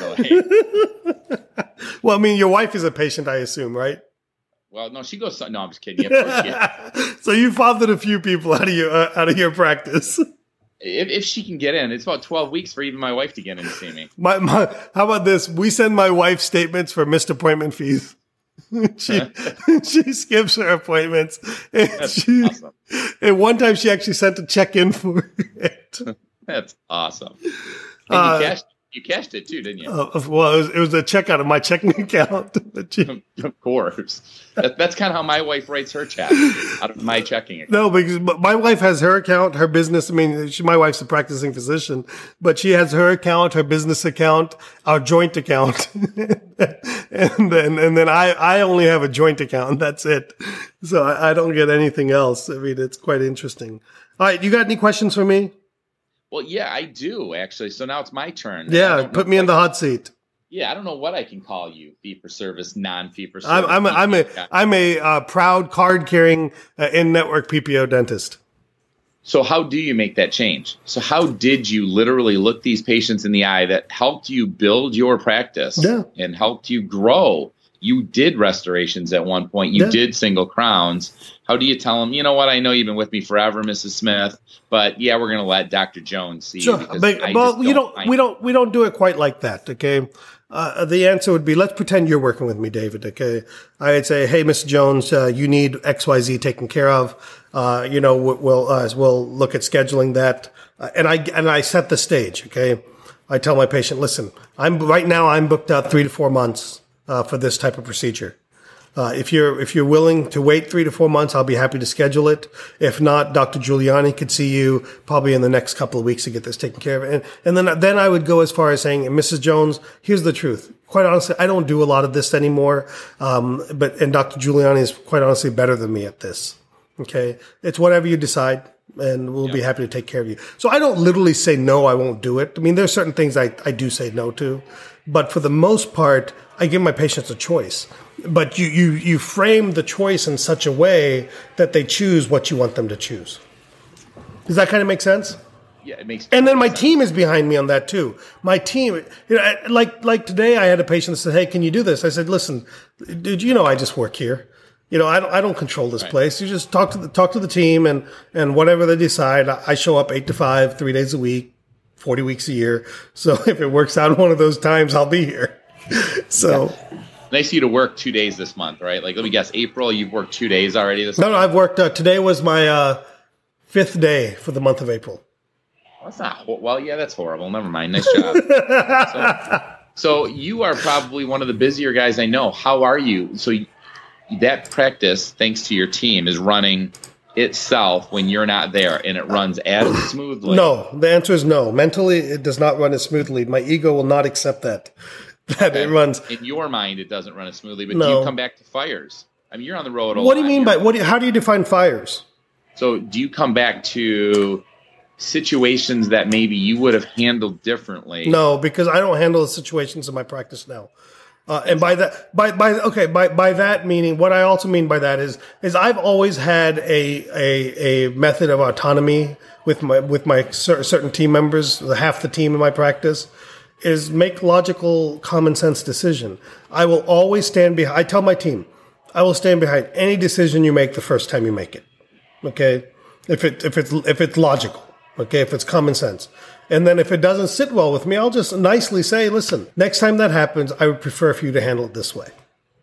the way. Well, I mean, your wife is a patient, I assume, right? Well, no, she goes. No, I'm just kidding. Yeah, so you fathered a few people out of your uh, out of your practice. If, if she can get in, it's about twelve weeks for even my wife to get in to see me. My, my, how about this? We send my wife statements for missed appointment fees. she she skips her appointments. And That's she, awesome. And one time she actually sent a check in for it. That's awesome. And Uh, you cashed. You cashed it too, didn't you? Uh, well, it was, it was a check out of my checking account. She, of course. That, that's kind of how my wife writes her check, out of my checking account. no, because my wife has her account, her business. I mean, she, my wife's a practicing physician, but she has her account, her business account, our joint account, and then and then I I only have a joint account. That's it. So I, I don't get anything else. I mean, it's quite interesting. All right, you got any questions for me? Well, yeah, I do, actually. So now it's my turn. Yeah, put me in the hot seat. Yeah, I don't know what I can call you, fee-for-service, non-fee-for-service. I'm, I'm a, I'm a, I'm a uh, proud card-carrying uh, in-network P P O dentist. So how do you make that change? So how did you literally look these patients in the eye that helped you build your practice yeah. and helped you grow? You did restorations at one point. You yeah. did single crowns. How do you tell them, you know what, I know you've been with me forever, Missus Smith, but yeah, we're going to let Doctor Jones see sure. you. Because but, I well, just you don't don't, we don't, we don't do it quite like that. Okay. Uh, the answer would be, let's pretend you're working with me, David. Okay. I'd say, hey, Mister Jones, uh, you need X Y Z taken care of. Uh, you know, we'll, uh, we'll look at scheduling that. Uh, and I, and I set the stage. Okay. I tell my patient, listen, I'm right now, I'm booked out three to four months, uh, for this type of procedure. Uh, if you're if you're willing to wait three to four months, I'll be happy to schedule it. If not, Doctor Giuliani could see you probably in the next couple of weeks to get this taken care of. And, and then then I would go as far as saying, Missus Jones, here's the truth. Quite honestly, I don't do a lot of this anymore. Um, but and Doctor Giuliani is quite honestly better than me at this. Okay, it's whatever you decide. and we'll Yeah. be happy to take care of you. So I don't literally say, no, I won't do it. I mean, there's certain things I, I do say no to, but for the most part, I give my patients a choice. But you, you, you frame the choice in such a way that they choose what you want them to choose. Does that kind of make sense? Yeah, it makes. And then my sense. team is behind me on that too. My team, you know, like like today, I had a patient that said, "Hey, can you do this?" I said, "Listen, dude, you know, I just work here. You know, I don't, I don't control this Right. place. You just talk to the talk to the team, and and whatever they decide, I, I show up eight to five, three days a week, forty weeks a year. So if it works out one of those times, I'll be here." So Nice of you to work two days this month, right? Like, let me guess, April, you've worked two days already this no, month? no, I've worked. Uh, today was my uh, fifth day for the month of April. That's not, ho- well, yeah, that's horrible. Never mind. Nice job. so, so you are probably one of the busier guys I know. How are you? So you, that practice, thanks to your team, is running itself when you're not there, and it runs as smoothly. No, the answer is no. Mentally, it does not run as smoothly. My ego will not accept that. That it runs. In your mind, it doesn't run as smoothly, but do No. you come back to fires? I mean, you're on the road a What do lot. you mean You're- by what? Do you, how do you define fires? So do you come back to situations that maybe you would have handled differently? No, because I don't handle the situations in my practice now. Uh, and by that, by by okay, by by that meaning, what I also mean by that is is I've always had a a, a method of autonomy with my with my cer- certain team members, half the team in my practice, is make logical, common sense decision. I will always stand behind. I tell my team, I will stand behind any decision you make the first time you make it. Okay, if it if it's if it's logical. Okay, if it's common sense. And then if it doesn't sit well with me, I'll just nicely say, listen, next time that happens, I would prefer for you to handle it this way.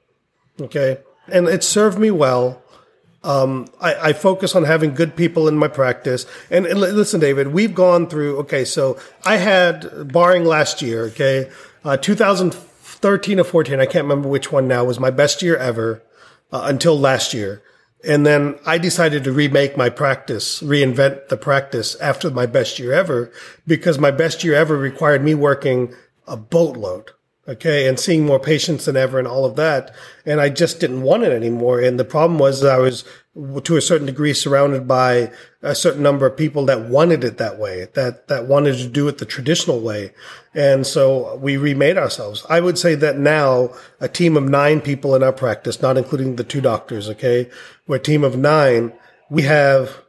Okay? And it served me well. Um, I, I focus on having good people in my practice. And, and li- listen, David, we've gone through, okay, so I had, barring last year, okay, uh, two thousand thirteen or fourteen, I can't remember which one now, was my best year ever uh, until last year. And then I decided to remake my practice, reinvent the practice after my best year ever, because my best year ever required me working a boatload, okay, and seeing more patients than ever and all of that. And I just didn't want it anymore. And the problem was I was, to a certain degree, surrounded by a certain number of people that wanted it that way, that, that wanted to do it the traditional way. And so we remade ourselves. I would say that now a team of nine people in our practice, not including the two doctors, okay, we're a team of nine. We have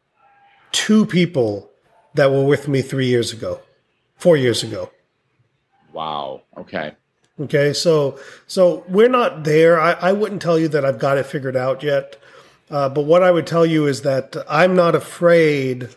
two people that were with me three years ago, four years ago. Wow. Okay. Okay. So, so we're not there. I, I wouldn't tell you that I've got it figured out yet. Uh, but what I would tell you is that I'm not afraid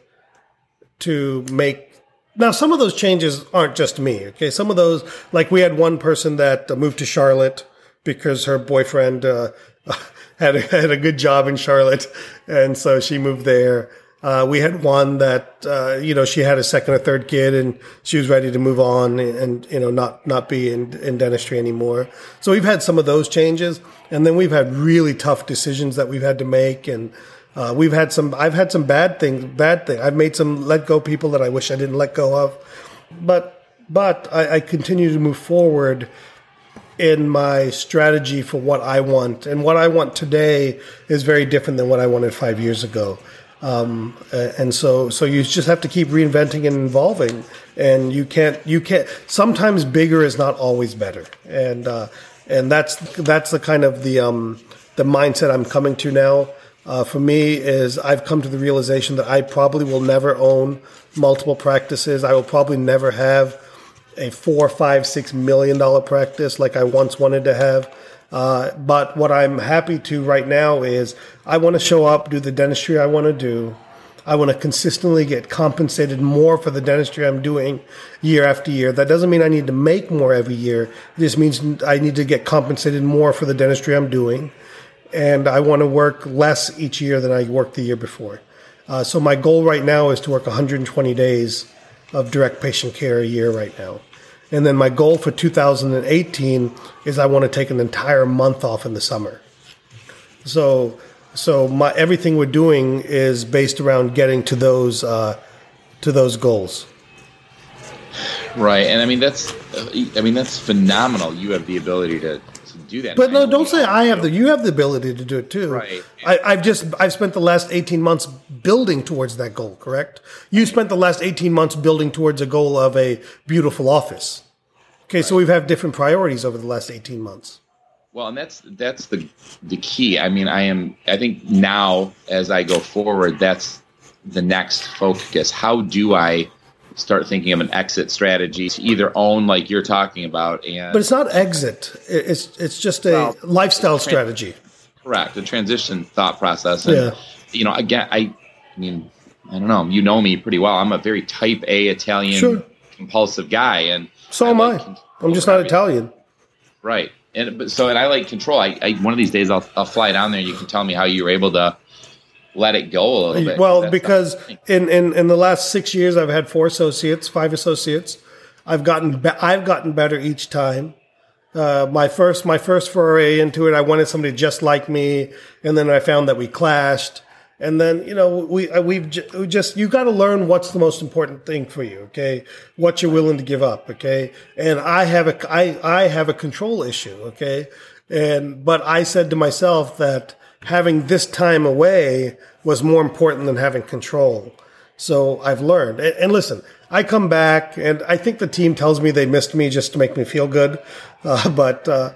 to make. Now, some of those changes aren't just me. Okay. Some of those, like we had one person that uh, moved to Charlotte because her boyfriend, uh, had a, had a good job in Charlotte. And so she moved there. Uh, we had one that, uh, you know, she had a second or third kid and she was ready to move on and, and you know, not, not be in, in dentistry anymore. So we've had some of those changes. And then we've had really tough decisions that we've had to make. And, uh, we've had some, I've had some bad things, bad things. I've made some let go people that I wish I didn't let go of. But, but I, I continue to move forward in my strategy for what I want. And what I want today is very different than what I wanted five years ago. Um, and so, so you just have to keep reinventing and evolving, and you can't, you can't, sometimes bigger is not always better. And, uh, and that's, that's the kind of the, um, the mindset I'm coming to now. Uh, for me is I've come to the realization that I probably will never own multiple practices. I will probably never have a four, five, six million dollar practice like I once wanted to have. Uh, but what I'm happy to right now is I want to show up, do the dentistry I want to do. I want to consistently get compensated more for the dentistry I'm doing year after year. That doesn't mean I need to make more every year. It just means I need to get compensated more for the dentistry I'm doing. And I want to work less each year than I worked the year before. Uh, so my goal right now is to work one hundred twenty days of direct patient care a year right now. And then my goal for two thousand eighteen is I want to take an entire month off in the summer. So, so my everything we're doing is based around getting to those uh, to those goals. Right, and I mean that's, I mean that's phenomenal. You have the ability to, to do that. But no, don't say I have the. You have the ability to do it too. Right. I, I've just I've spent the last eighteen months building towards that goal. Correct. You spent the last eighteen months building towards a goal of a beautiful office. Okay, right. So we've had different priorities over the last eighteen months. Well, and that's that's the the key. I mean, I am. I think now as I go forward, that's the next focus. How do I start thinking of an exit strategy to either own, like you're talking about, and but it's not exit. It's it's just a well, lifestyle trans- strategy. Correct, the transition thought process. And, yeah. You know, again, I, I mean, I don't know. You know me pretty well. I'm a very Type A Italian sure. compulsive guy, and so I am like I. I'm just not Italian. Right. And but so, and I like control. I, I one of these days I'll I'll fly down there. And you can tell me how you were able to let it go a little bit. Well, because in, in, in the last six years I've had four associates, five associates. I've gotten be- I've gotten better each time. Uh, my first my first foray into it, I wanted somebody just like me, and then I found that we clashed. And then, you know, we, we've j- we just, you got to learn what's the most important thing for you. Okay. What you're willing to give up. Okay. And I have a, I, I have a control issue. Okay. And, but I said to myself that having this time away was more important than having control. So I've learned. And, and listen, I come back and I think the team tells me they missed me just to make me feel good. Uh, but, uh,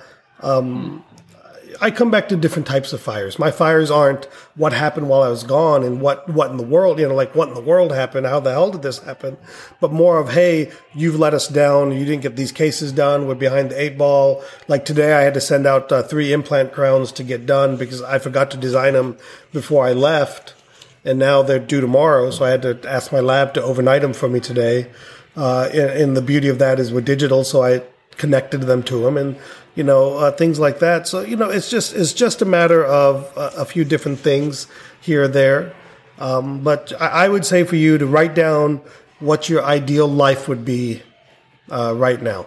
um, I come back to different types of fires. My fires aren't what happened while I was gone and what, what in the world, you know, like what in the world happened? How the hell did this happen? But more of, hey, you've let us down. You didn't get these cases done. We're behind the eight ball. Like today I had to send out uh, three implant crowns to get done because I forgot to design them before I left. And now they're due tomorrow. So I had to ask my lab to overnight them for me today. Uh, and, and the beauty of that is we're digital. So I connected them to them and, you know, uh, things like that. So, you know, it's just it's just a matter of uh, a few different things here or there. Um, but I, I would say for you to write down what your ideal life would be uh, right now.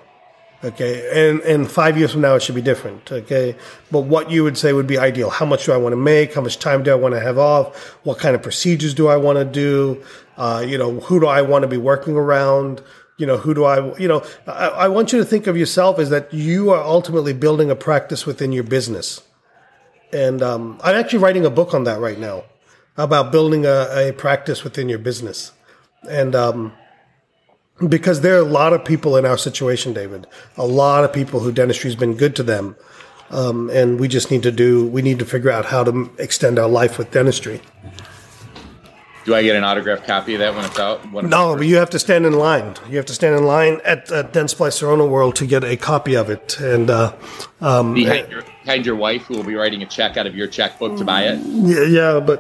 Okay. And, and five years from now, it should be different. Okay. But what you would say would be ideal. How much do I want to make? How much time do I want to have off? What kind of procedures do I want to do? Uh, you know, who do I want to be working around? You know, who do I, you know, I, I want you to think of yourself as that you are ultimately building a practice within your business. And um, I'm actually writing a book on that right now about building a, a practice within your business. And um, because there are a lot of people in our situation, David, a lot of people who dentistry has been good to them. Um, and we just need to do, we need to figure out how to extend our life with dentistry. Do I get an autographed copy of that when it's out? When no, it's but you have to stand in line. You have to stand in line at uh, Dentsply Sirona World to get a copy of it. And uh, um, behind, your, behind your wife, who will be writing a check out of your checkbook to buy it. Yeah, yeah but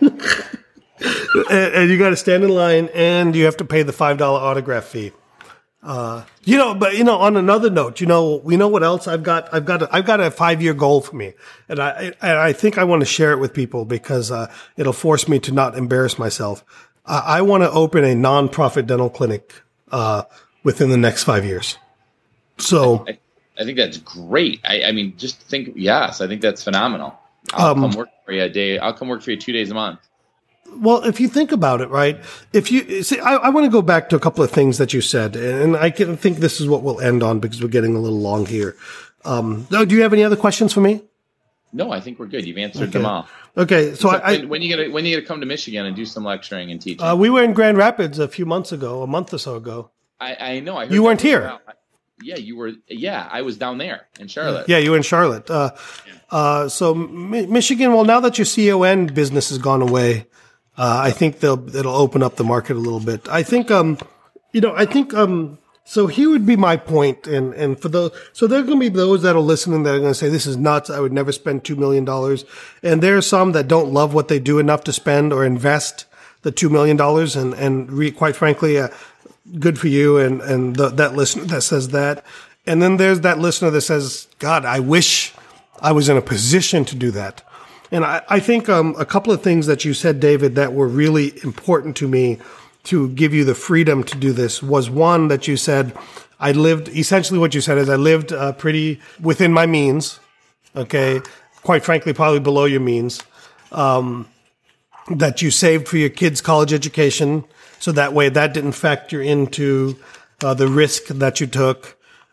and, and you got to stand in line, and you have to pay the five dollar autograph fee. Uh, you know, but you know, on another note, you know, we know what else I've got. I've got, a, I've got a five year goal for me, and I, and I think I want to share it with people because uh, it'll force me to not embarrass myself. Uh, I want to open a nonprofit dental clinic uh, within the next five years. So, I, I think that's great. I, I mean, just think. Yes, I think that's phenomenal. I'll um, come work for you a day. I'll come work for you two days a month. Well, if you think about it, right, if you see, I, I want to go back to a couple of things that you said, and I can think this is what we'll end on because we're getting a little long here. Um, do you have any other questions for me? No, I think we're good. You've answered okay. them all. Okay, so, so I, when, when you gonna when you gonna come to Michigan and do some lecturing and teaching? Uh, we were in Grand Rapids a few months ago, a month or so ago. I, I know. I heard you weren't here. Well. Yeah, you were. Yeah, I was down there in Charlotte. Yeah, you were in Charlotte. Uh, yeah. uh, so Mi- Michigan. Well, now that your C O N business has gone away. Uh, I think they'll, it'll open up the market a little bit. I think, um, you know, I think, um, so here would be my point. And, and for those, so there are going to be those that are listening that are going to say, this is nuts. I would never spend two million dollars. And there are some that don't love what they do enough to spend or invest the two million dollars. And, and re, quite frankly, uh, good for you. And, and the, that listener that says that. And then there's that listener that says, God, I wish I was in a position to do that. And I, I think um, a couple of things that you said, David, that were really important to me to give you the freedom to do this was one that you said, I lived, essentially what you said is I lived uh, pretty within my means, okay, quite frankly, probably below your means, um, that you saved for your kids' college education, so that way that didn't factor into uh, the risk that you took.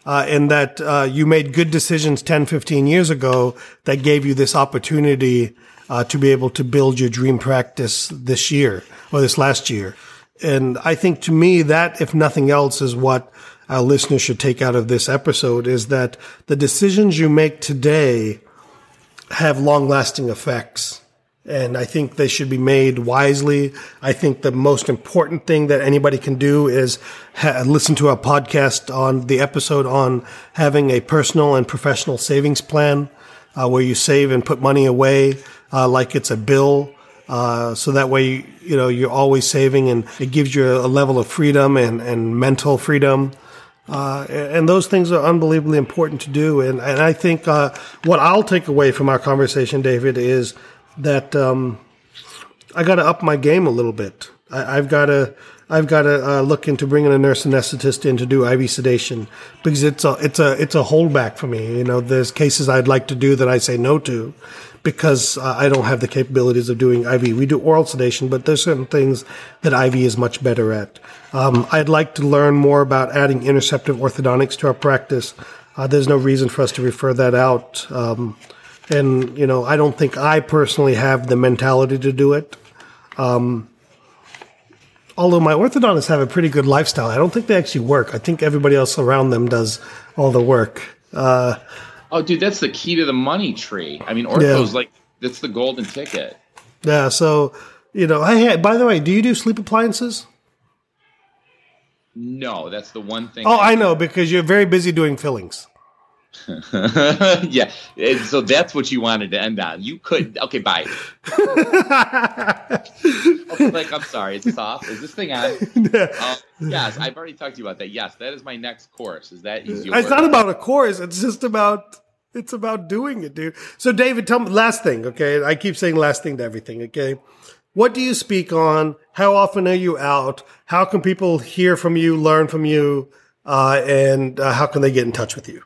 uh, and that uh, you made good decisions ten, fifteen years ago that gave you this opportunity uh, to be able to build your dream practice this year or this last year. And I think to me that, if nothing else, is what our listeners should take out of this episode, is that the decisions you make today have long-lasting effects. And I think they should be made wisely. I think the most important thing that anybody can do is ha- listen to our podcast on the episode on having a personal and professional savings plan, uh, where you save and put money away uh, like it's a bill. Uh, so that way, you know, you're always saving, and it gives you a level of freedom and, and mental freedom. Uh, and those things are unbelievably important to do. And, and I think uh, what I'll take away from our conversation, David, is that um, I got to up my game a little bit. I, I've got to I've got to uh, look into bringing a nurse anesthetist in to do I V sedation, because it's a it's a it's a holdback for me. You know, there's cases I'd like to do that I say no to because uh, I don't have the capabilities of doing I V. We do oral sedation, but there's certain things that I V is much better at. Um, I'd like to learn more about adding interceptive orthodontics to our practice. Uh, there's no reason for us to refer that out. Um, And, you know, I don't think I personally have the mentality to do it. Um, although my orthodontists have a pretty good lifestyle. I don't think they actually work. I think everybody else around them does all the work. Uh, oh, dude, that's the key to the money tree. I mean, ortho's yeah. like, that's the golden ticket. Yeah, so, you know, I had, by the way, do you do sleep appliances? No, that's the one thing. Oh, I, I know, because you're very busy doing fillings. yeah, and so that's what you wanted to end on. You could, okay, bye. okay, like, I'm sorry, it's soft. Is this thing on? Uh, yes, I've already talked to you about that. Yes, that is my next course. Is that easy? It's not about a course. It's just about it's about doing it, dude. So, David, tell me last thing. Okay, I keep saying last thing to everything. Okay, what do you speak on? How often are you out? How can people hear from you, learn from you, uh, and uh, how can they get in touch with you?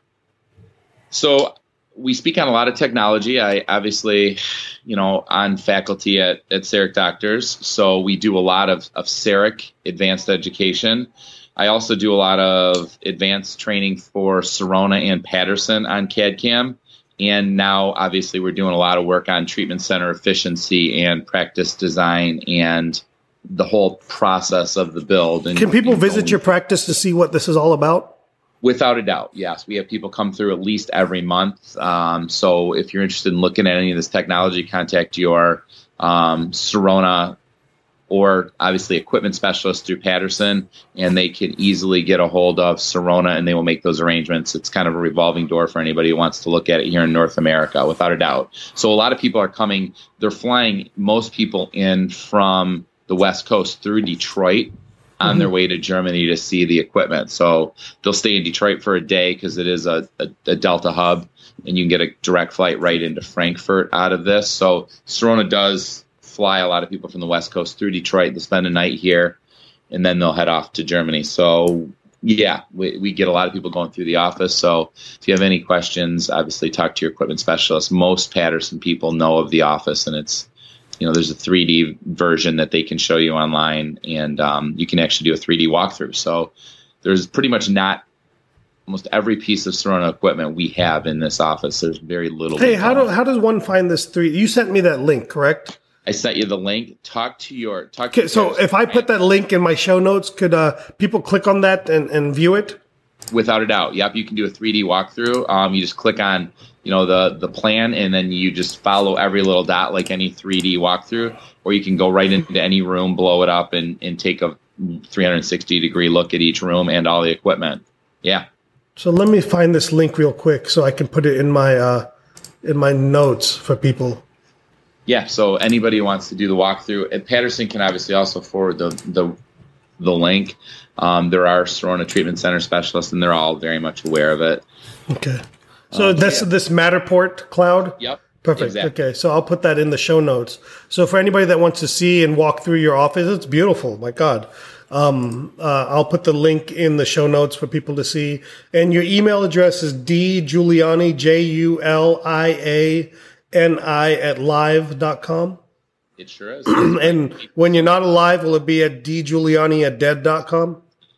So we speak on a lot of technology. I obviously, you know, on faculty at, at CEREC Doctors. So we do a lot of, of CEREC advanced education. I also do a lot of advanced training for Sirona and Patterson on C A D C A M. And now, obviously, we're doing a lot of work on treatment center efficiency and practice design and the whole process of the build. And can people visit your practice to see what this is all about? Without a doubt, yes. We have people come through at least every month. Um, so if you're interested in looking at any of this technology, contact your um, Sirona or obviously equipment specialist through Patterson, and they can easily get a hold of Sirona, and they will make those arrangements. It's kind of a revolving door for anybody who wants to look at it here in North America, without a doubt. So a lot of people are coming. They're flying most people in from the West Coast through Detroit on their way to Germany to see the equipment. So they'll stay in Detroit for a day because it is a, a, a Delta hub, and you can get a direct flight right into Frankfurt out of this. So Sirona does fly a lot of people from the West Coast through Detroit. They'll spend a night here, and then they'll head off to Germany. So, yeah, we, we get a lot of people going through the office. So if you have any questions, obviously talk to your equipment specialist. Most Patterson people know of the office, and it's, you know, there's a three D version that they can show you online, and um, you can actually do a three D walkthrough. So there's pretty much not almost every piece of Sirona equipment we have in this office. There's very little. Hey, how do how does one find this three? You sent me that link, correct? I sent you the link. Talk to your talk. Okay, to so if I put that link in my show notes, could uh, people click on that and, and view it? Without a doubt, yep. You can do a three D walkthrough. Um, you just click on, you know, the the plan, and then you just follow every little dot like any three D walkthrough, or you can go right into any room, blow it up, and, and take a three hundred sixty degree look at each room and all the equipment. Yeah. So let me find this link real quick so I can put it in my uh, in my notes for people. Yeah. So anybody who wants to do the walkthrough, and Patterson can obviously also forward the the the link. Um, there are Sirona treatment center specialists, and they're all very much aware of it. Okay. So um, this yeah. this Matterport cloud? Yep. Perfect. Exactly. Okay. So I'll put that in the show notes. So for anybody that wants to see and walk through your office, it's beautiful. My God. Um, uh, I'll put the link in the show notes for people to see. And your email address is djuliani, J U L I A N I at live dot com. It sure is. And when you're not alive, will it be at djuliani at dead dot com?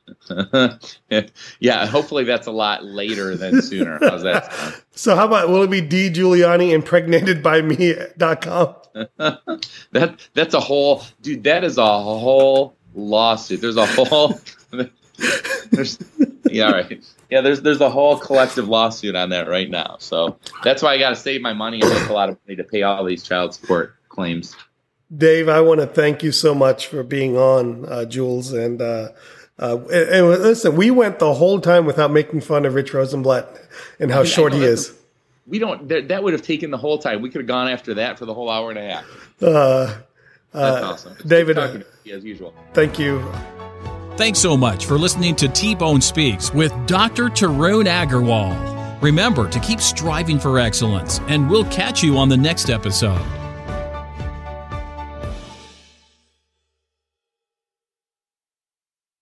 Yeah, hopefully that's a lot later than sooner. How's that sound? So how about, will it be D Giuliani impregnated by me dot com? that that's a whole dude. That is a whole lawsuit. There's a whole. there's yeah, all right. Yeah, there's there's a whole collective lawsuit on that right now. So that's why I got to save my money and make a lot of money to pay all these child support claims. Dave, I want to thank you so much for being on, uh, Jules. And, uh, uh, and, and listen, we went the whole time without making fun of Rich Rosenblatt and how I mean, short he is. We don't. That, that would have taken the whole time. We could have gone after that for the whole hour and a half. Uh, That's uh, awesome. It's David, talking to you as usual. Thank you. Thanks so much for listening to T-Bone Speaks with Doctor Tarun Agarwal. Remember to keep striving for excellence, and we'll catch you on the next episode.